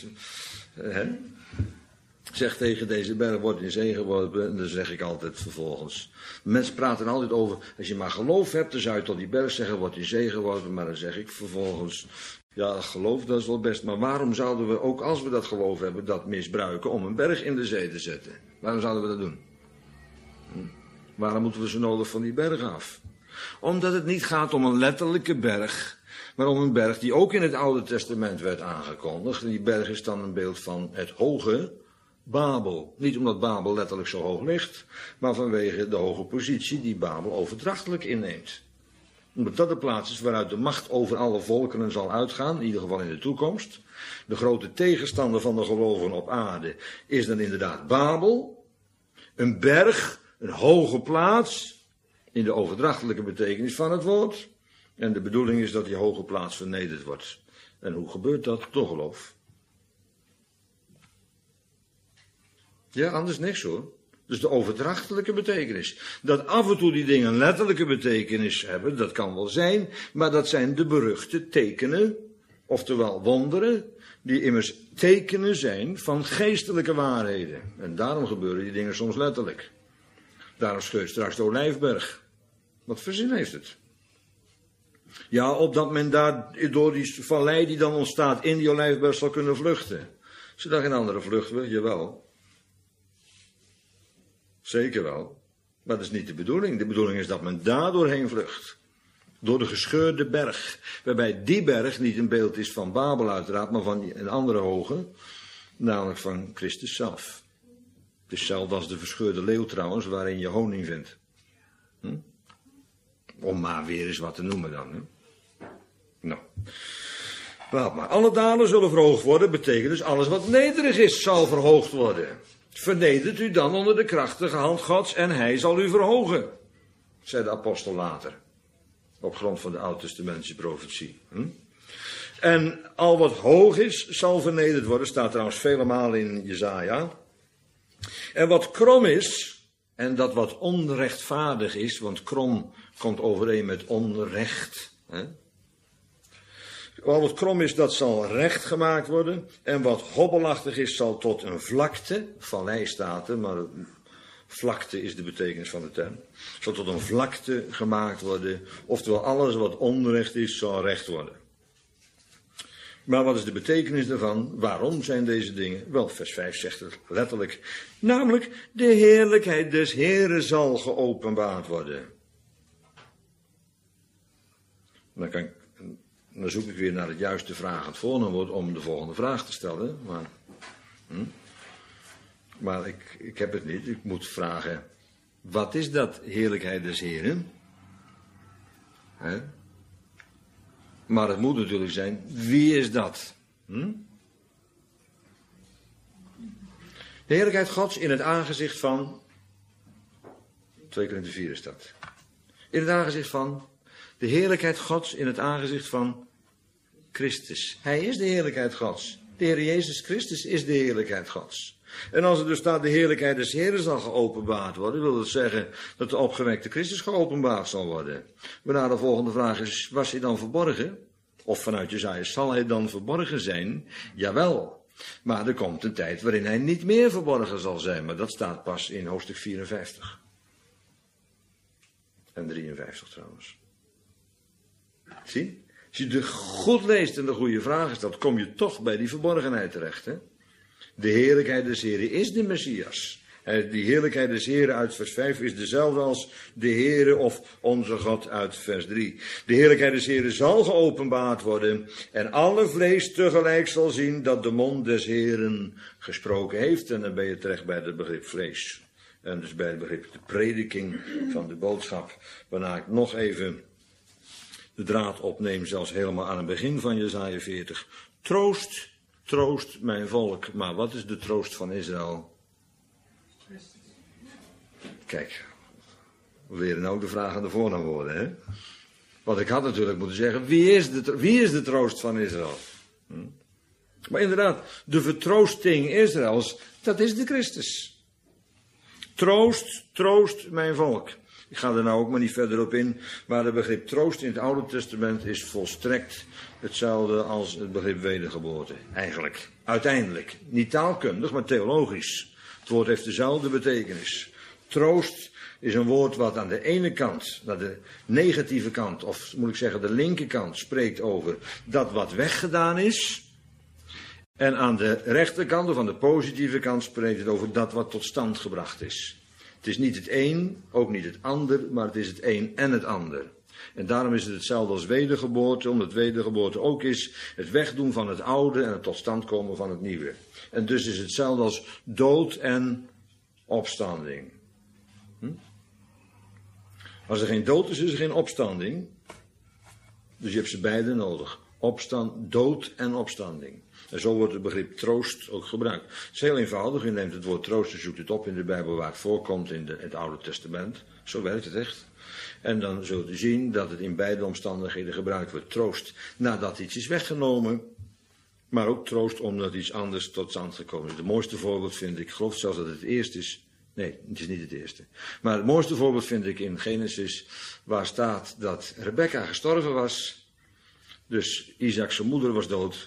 Zeg tegen deze berg, wordt in zee geworpen. En dan zeg ik altijd vervolgens. Mensen praten altijd over, als je maar geloof hebt, dan zou je tot die berg zeggen, wordt in zee geworpen. Maar dan zeg ik vervolgens, ja, geloof, dat is wel best. Maar waarom zouden we, ook als we dat geloof hebben, dat misbruiken om een berg in de zee te zetten? Waarom zouden we dat doen? Waarom moeten we zo nodig van die berg af? Omdat het niet gaat om een letterlijke berg, maar om een berg die ook in het Oude Testament werd aangekondigd. En die berg is dan een beeld van het hoge Babel. Niet omdat Babel letterlijk zo hoog ligt, maar vanwege de hoge positie die Babel overdrachtelijk inneemt. Omdat dat de plaats is waaruit de macht over alle volkeren zal uitgaan, in ieder geval in de toekomst. De grote tegenstander van de gelovigen op aarde is dan inderdaad Babel. Een berg, een hoge plaats, in de overdrachtelijke betekenis van het woord. En de bedoeling is dat die hoge plaats vernederd wordt. En hoe gebeurt dat? Door geloof. Ja, anders niks hoor. Dus de overdrachtelijke betekenis. Dat af en toe die dingen een letterlijke betekenis hebben, dat kan wel zijn, maar dat zijn de beruchte tekenen, oftewel wonderen, die immers tekenen zijn van geestelijke waarheden. En daarom gebeuren die dingen soms letterlijk. Daarom scheurt straks de Olijfberg. Wat voor zin heeft het? Ja, opdat men daar door die vallei die dan ontstaat in die Olijfberg zal kunnen vluchten. Is er daar geen andere vlucht? Jawel. Zeker wel. Maar dat is niet de bedoeling. De bedoeling is dat men daar doorheen vlucht. Door de gescheurde berg. Waarbij die berg niet een beeld is van Babel uiteraard, maar van een andere hoge. Namelijk van Christus zelf. Het is hetzelfde als de verscheurde leeuw trouwens, waarin je honing vindt. Om maar weer eens wat te noemen dan. Hè? Nou. Laat maar. Alle dalen zullen verhoogd worden, betekent dus alles wat nederig is zal verhoogd worden. Vernedert u dan onder de krachtige hand Gods en hij zal u verhogen, zei de apostel later. Op grond van de Oud-testamentische profetie. En al wat hoog is, zal vernederd worden, staat trouwens vele malen in Jesaja. En wat krom is, en dat wat onrechtvaardig is, want krom komt overeen met onrecht. Al wat krom is, dat zal recht gemaakt worden. En wat hobbelachtig is, zal tot een vlakte, vallei staat er, maar vlakte is de betekenis van de term. Zal tot een vlakte gemaakt worden. Oftewel, alles wat onrecht is, zal recht worden. Maar wat is de betekenis daarvan? Waarom zijn deze dingen? Wel, vers 5 zegt het letterlijk. Namelijk, de heerlijkheid des Heren zal geopenbaard worden. Dan zoek ik weer naar het juiste vragend voornaamwoord om de volgende vraag te stellen. Maar ik heb het niet. Ik moet vragen, wat is dat heerlijkheid des Heren? Maar het moet natuurlijk zijn, wie is dat? De heerlijkheid Gods in het aangezicht van, 2 Korinther 4 is dat. In het aangezicht van, de heerlijkheid Gods in het aangezicht van Christus. Hij is de heerlijkheid Gods. De Heer Jezus Christus is de heerlijkheid Gods. En als er dus staat de heerlijkheid des Heren zal geopenbaard worden, wil dat zeggen dat de opgewekte Christus geopenbaard zal worden. Waarna de volgende vraag is, was hij dan verborgen? Of vanuit Jesaja, zal hij dan verborgen zijn? Jawel. Maar er komt een tijd waarin hij niet meer verborgen zal zijn. Maar dat staat pas in hoofdstuk 54. En 53 trouwens. Zie? Als je het goed leest en de goede vragen stelt, kom je toch bij die verborgenheid terecht. Hè? De heerlijkheid des Heren is de Messias. Die heerlijkheid des Heren uit vers 5 is dezelfde als de Heere of onze God uit vers 3. De heerlijkheid des Heren zal geopenbaard worden en alle vlees tegelijk zal zien dat de mond des Heren gesproken heeft. En dan ben je terecht bij het begrip vlees. En dus bij het begrip de prediking van de boodschap. Waarna ik nog even de draad opneem, zelfs helemaal aan het begin van Jesaja 40. Troost, troost mijn volk. Maar wat is de troost van Israël? Kijk, we leren ook de vraag aan de voornaamwoorden, hè? Want ik had natuurlijk moeten zeggen, wie is de troost van Israël? Maar inderdaad, de vertroosting Israëls, dat is de Christus. Troost, troost mijn volk. Ik ga er nou ook maar niet verder op in, maar het begrip troost in het Oude Testament is volstrekt hetzelfde als het begrip wedergeboorte. Eigenlijk, uiteindelijk. Niet taalkundig, maar theologisch. Het woord heeft dezelfde betekenis. Troost is een woord wat aan de ene kant, naar de negatieve kant, of moet ik zeggen de linkerkant, spreekt over dat wat weggedaan is. En aan de rechterkant, of aan de positieve kant, spreekt het over dat wat tot stand gebracht is. Het is niet het een, ook niet het ander, maar het is het een en het ander. En daarom is het hetzelfde als wedergeboorte, omdat wedergeboorte ook is het wegdoen van het oude en het tot stand komen van het nieuwe. En dus is het hetzelfde als dood en opstanding. Als er geen dood is, is er geen opstanding. Dus je hebt ze beide nodig. Dood en opstanding. En zo wordt het begrip troost ook gebruikt. Het is heel eenvoudig. U neemt het woord troost en zoekt het op in de Bijbel waar het voorkomt in het Oude Testament. Zo werkt het echt. En dan zult u zien dat het in beide omstandigheden gebruikt wordt. Troost nadat iets is weggenomen. Maar ook troost omdat iets anders tot stand gekomen is. Het mooiste voorbeeld vind ik, ik geloof zelfs dat het eerst is. Nee, het is niet het eerste. Maar het mooiste voorbeeld vind ik in Genesis, waar staat dat Rebekka gestorven was. Dus Isaac zijn moeder was dood.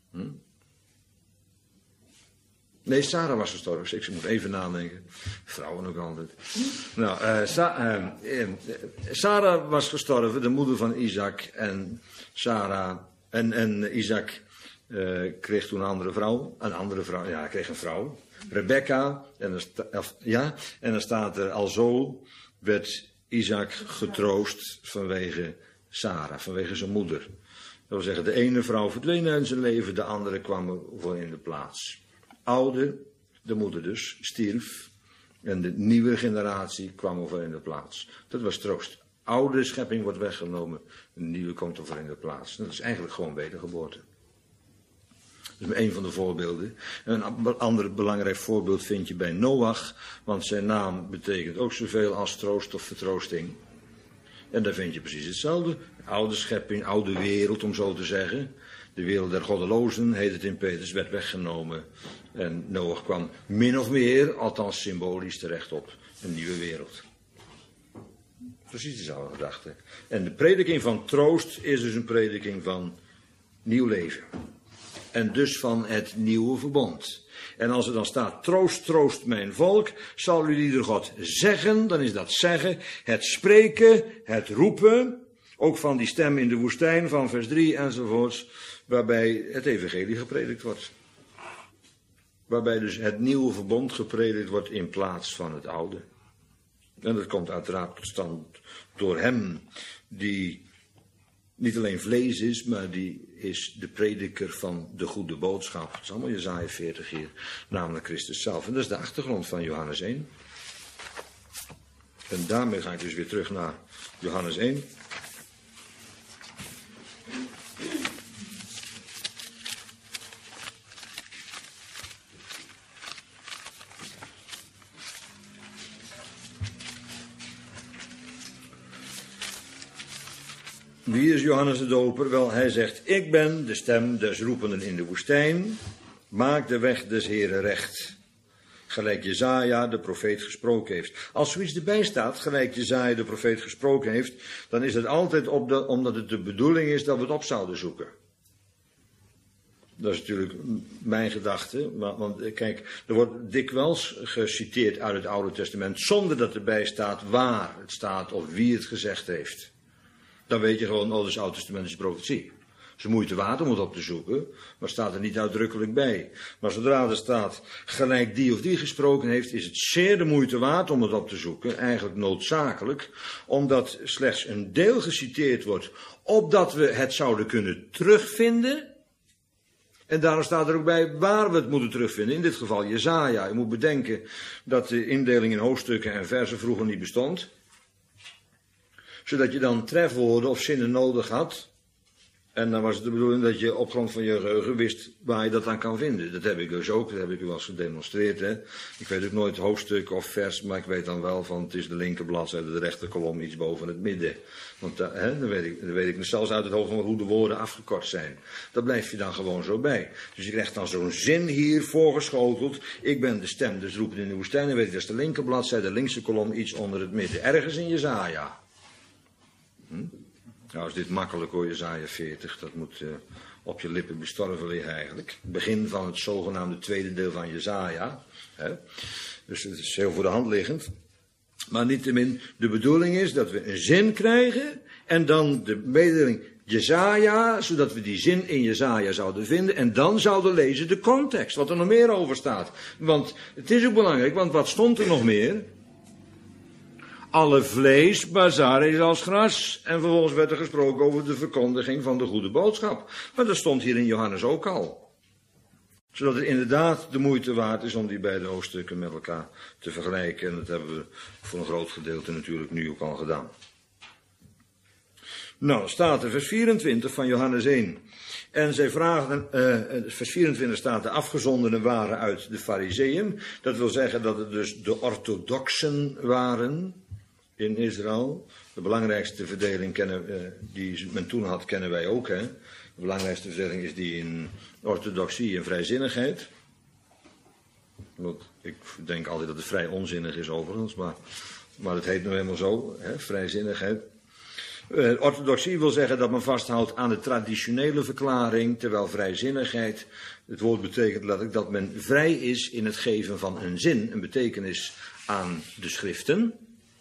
Nee, Sarah was gestorven. Ik moet even nadenken. Vrouwen ook altijd. Nou, Sarah was gestorven, de moeder van Isaac. En Sarah en Isaac kreeg toen een andere vrouw. Ja, hij kreeg een vrouw. Rebekka. En dan staat er, alzo werd Isaac getroost vanwege Sarah, vanwege zijn moeder. Dat wil zeggen, de ene vrouw verdween uit zijn leven, de andere kwam er voor in de plaats. Oude, de moeder dus, stierf. En de nieuwe generatie kwam er voor in de plaats. Dat was troost. Oude schepping wordt weggenomen, de nieuwe komt er voor in de plaats. Dat is eigenlijk gewoon wedergeboorte. Dat is een van de voorbeelden. En een ander belangrijk voorbeeld vind je bij Noach, want zijn naam betekent ook zoveel als troost of vertroosting. En daar vind je precies hetzelfde. Oude schepping, oude wereld om zo te zeggen. De wereld der goddelozen, heet het in Petrus, werd weggenomen. En Noach kwam min of meer, althans symbolisch, terecht op een nieuwe wereld. Precies dezelfde gedachte. En de prediking van troost is dus een prediking van nieuw leven. En dus van het nieuwe verbond. En als er dan staat, troost, troost mijn volk, zal u ieder God zeggen, dan is dat zeggen, het spreken, het roepen, ook van die stem in de woestijn van vers 3 enzovoorts, waarbij het evangelie gepredikt wordt. Waarbij dus het nieuwe verbond gepredikt wordt in plaats van het oude. En dat komt uiteraard tot stand door hem die niet alleen vlees is, maar die is de prediker van de goede boodschap. Het is allemaal Jesaja 40 hier, namelijk Christus zelf. En dat is de achtergrond van Johannes 1. En daarmee ga ik dus weer terug naar Johannes 1. Wie is Johannes de Doper? Wel, hij zegt, ik ben de stem des roependen in de woestijn, maak de weg des Heren recht. Gelijk Jesaja de profeet gesproken heeft. Als zoiets erbij staat, gelijk Jesaja de profeet gesproken heeft, dan is het altijd omdat het de bedoeling is dat we het op zouden zoeken. Dat is natuurlijk mijn gedachte, want kijk, er wordt dikwijls geciteerd uit het Oude Testament, zonder dat erbij staat waar het staat of wie het gezegd heeft. Dan weet je gewoon, oh, dat is Oud-testamentische profetie. Het is moeite waard om het op te zoeken, maar staat er niet uitdrukkelijk bij. Maar zodra er staat, gelijk die of die gesproken heeft, is het zeer de moeite waard om het op te zoeken. Eigenlijk noodzakelijk, omdat slechts een deel geciteerd wordt, opdat we het zouden kunnen terugvinden. En daarom staat er ook bij waar we het moeten terugvinden. In dit geval Jesaja. Je moet bedenken dat de indeling in hoofdstukken en versen vroeger niet bestond. Zodat je dan trefwoorden of zinnen nodig had. En dan was het de bedoeling dat je op grond van je geheugen wist waar je dat aan kan vinden. Dat heb ik dus ook, dat heb ik u wel eens gedemonstreerd. Hè. Ik weet ook nooit hoofdstuk of vers, maar ik weet dan wel van het is de linkerbladzijde, de rechterkolom, iets boven het midden. Want dan weet ik zelfs uit het hoofd van hoe de woorden afgekort zijn. Dat blijf je dan gewoon zo bij. Dus je krijgt dan zo'n zin hier voorgeschoteld. Ik ben de stem, dus roepen in de woestijn. Dan weet ik dat is de linkerbladzijde, de linkse kolom, iets onder het midden. Ergens in Jesaja. Nou is dit makkelijk hoor, Jesaja 40, dat moet op je lippen bestorven liggen eigenlijk. Begin van het zogenaamde tweede deel van Jesaja. Dus het is heel voor de hand liggend. Maar niettemin, de bedoeling is dat we een zin krijgen en dan de mededeling Jesaja, zodat we die zin in Jesaja zouden vinden en dan zouden lezen de context, wat er nog meer over staat. Want het is ook belangrijk, want wat stond er nog meer? Alle vlees bazaar is als gras. En vervolgens werd er gesproken over de verkondiging van de goede boodschap. Maar dat stond hier in Johannes ook al. Zodat het inderdaad de moeite waard is om die beide hoofdstukken met elkaar te vergelijken. En dat hebben we voor een groot gedeelte natuurlijk nu ook al gedaan. Nou, staat er vers 24 van Johannes 1. En zij vragen, vers 24 staat, de afgezondenen waren uit de Farizeeën. Dat wil zeggen dat het dus de orthodoxen waren in Israël. De belangrijkste verdeling die men toen had, kennen wij ook. Hè? De belangrijkste verdeling is die in orthodoxie en vrijzinnigheid. Want ik denk altijd dat het vrij onzinnig is overigens, maar het heet nou helemaal zo, hè? Vrijzinnigheid. Orthodoxie wil zeggen dat men vasthoudt aan de traditionele verklaring, terwijl vrijzinnigheid, het woord betekent letterlijk dat men vrij is in het geven van een zin, een betekenis aan de schriften.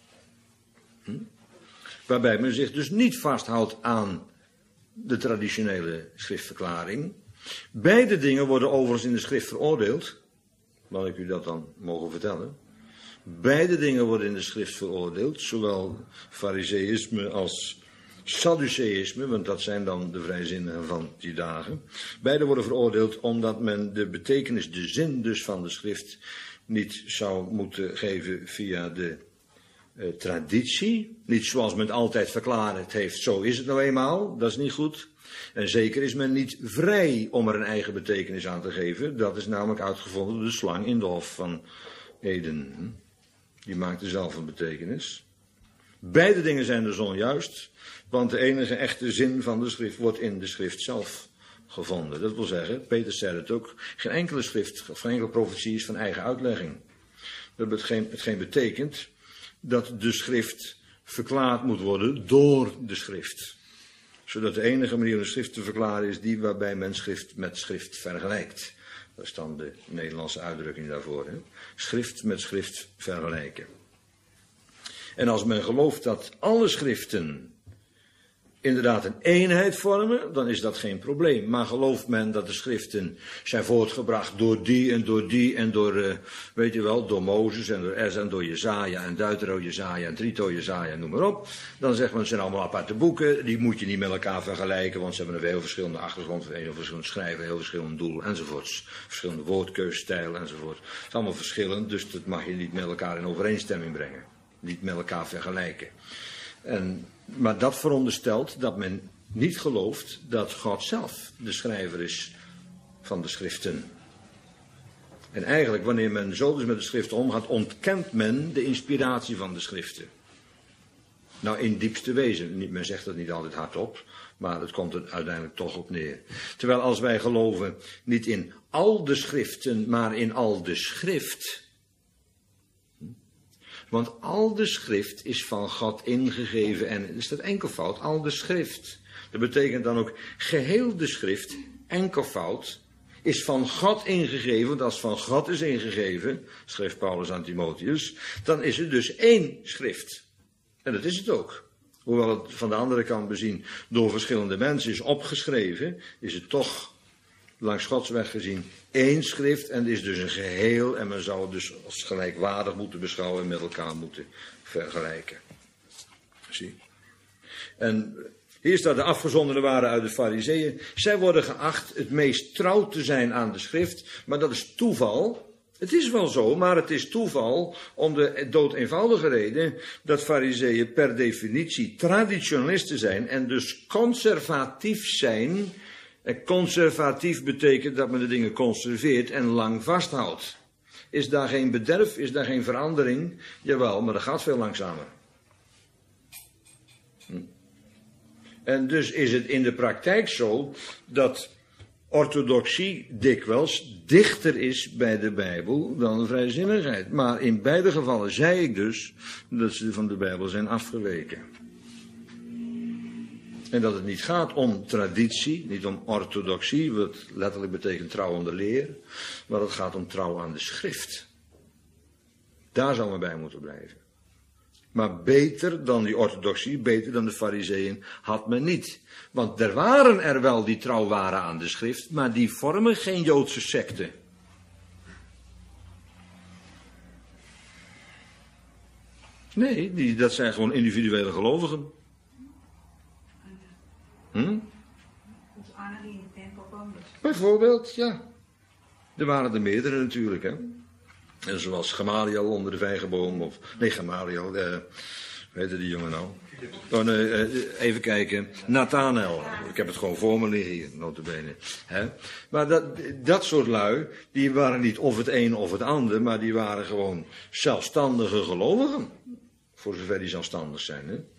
Waarbij men zich dus niet vasthoudt aan de traditionele schriftverklaring. Beide dingen worden overigens in de schrift veroordeeld. Laat ik u dat dan mogen vertellen. Beide dingen worden in de schrift veroordeeld. Zowel fariseïsme als sadduceïsme, want dat zijn dan de vrijzinnigen van die dagen. Beide worden veroordeeld omdat men de betekenis, de zin dus van de schrift niet zou moeten geven via de traditie. Niet zoals men altijd verklaard heeft, zo is het nou eenmaal, dat is niet goed. En zeker is men niet vrij om er een eigen betekenis aan te geven. Dat is namelijk uitgevonden door de slang in de hof van Eden. Die maakte zelf een betekenis. Beide dingen zijn dus onjuist, want de enige echte zin van de schrift wordt in de schrift zelf gevonden. Dat wil zeggen, Peter zei het ook, geen enkele schrift of geen enkele profetie is van eigen uitlegging. Hetgeen betekent dat de schrift verklaard moet worden door de schrift. Zodat de enige manier om de schrift te verklaren is die waarbij men schrift met schrift vergelijkt. Dat is dan de Nederlandse uitdrukking daarvoor. Hè? Schrift met schrift vergelijken. En als men gelooft dat alle schriften inderdaad een eenheid vormen, dan is dat geen probleem. Maar gelooft men dat de schriften zijn voortgebracht door die en door, weet je wel, door Mozes en door Ezra en door Jesaja en Deutero-Jesaja en Trito-Jesaja, noem maar op. Dan zegt men, het zijn allemaal aparte boeken, die moet je niet met elkaar vergelijken, want ze hebben een heel verschillende achtergrond, heel verschillend schrijven, heel verschillend doel enzovoorts. Verschillende woordkeusstijlen enzovoort. Het is allemaal verschillend, dus dat mag je niet met elkaar in overeenstemming brengen. Niet met elkaar vergelijken. Maar dat veronderstelt dat men niet gelooft dat God zelf de schrijver is van de schriften. En eigenlijk, wanneer men zo dus met de schriften omgaat, ontkent men de inspiratie van de schriften. Nou, in diepste wezen. Men zegt dat niet altijd hardop, maar het komt er uiteindelijk toch op neer. Terwijl als wij geloven niet in al de schriften, maar in al de schrift. Want al de schrift is van God ingegeven en is dat enkelvoud, al de schrift. Dat betekent dan ook geheel de schrift, enkelvoud, is van God ingegeven. Want als van God is ingegeven, schreef Paulus aan Timotheus, dan is het dus één schrift. En dat is het ook. Hoewel het van de andere kant bezien door verschillende mensen is opgeschreven, is het toch langs Gods weg gezien één schrift en het is dus een geheel en men zou het dus als gelijkwaardig moeten beschouwen en met elkaar moeten vergelijken. Zie. En hier staat de afgezondenen waren uit de Farizeeën. Zij worden geacht het meest trouw te zijn aan de schrift, maar dat is toeval. Het is wel zo, maar het is toeval om de doodeenvoudige reden dat farizeeën per definitie traditionalisten zijn en dus conservatief zijn. En conservatief betekent dat men de dingen conserveert en lang vasthoudt. Is daar geen bederf, is daar geen verandering? Jawel, maar dat gaat veel langzamer. En dus is het in de praktijk zo dat orthodoxie dikwijls dichter is bij de Bijbel dan de vrijzinnigheid. Maar in beide gevallen zei ik dus dat ze van de Bijbel zijn afgeweken. En dat het niet gaat om traditie, niet om orthodoxie, wat letterlijk betekent trouw aan de leer, maar het gaat om trouw aan de schrift. Daar zou men bij moeten blijven. Maar beter dan die orthodoxie, beter dan de farizeeën had men niet. Want er waren er wel die trouw waren aan de schrift, maar die vormen geen Joodse secte. Nee, dat zijn gewoon individuele gelovigen. Ons Anne die in de tempel woonde. Bijvoorbeeld, ja. Er waren er meerdere natuurlijk, hè. En zoals Gamaliel onder de vijgenboom, of... Nee, Gamaliel, hoe heette die jongen nou? Oh, nee, even kijken. Nathanael. Ik heb het gewoon voor me liggen hier, notabene. Hè? Maar dat soort lui, die waren niet of het een of het ander, maar die waren gewoon zelfstandige gelovigen. Voor zover die zelfstandig zijn, hè.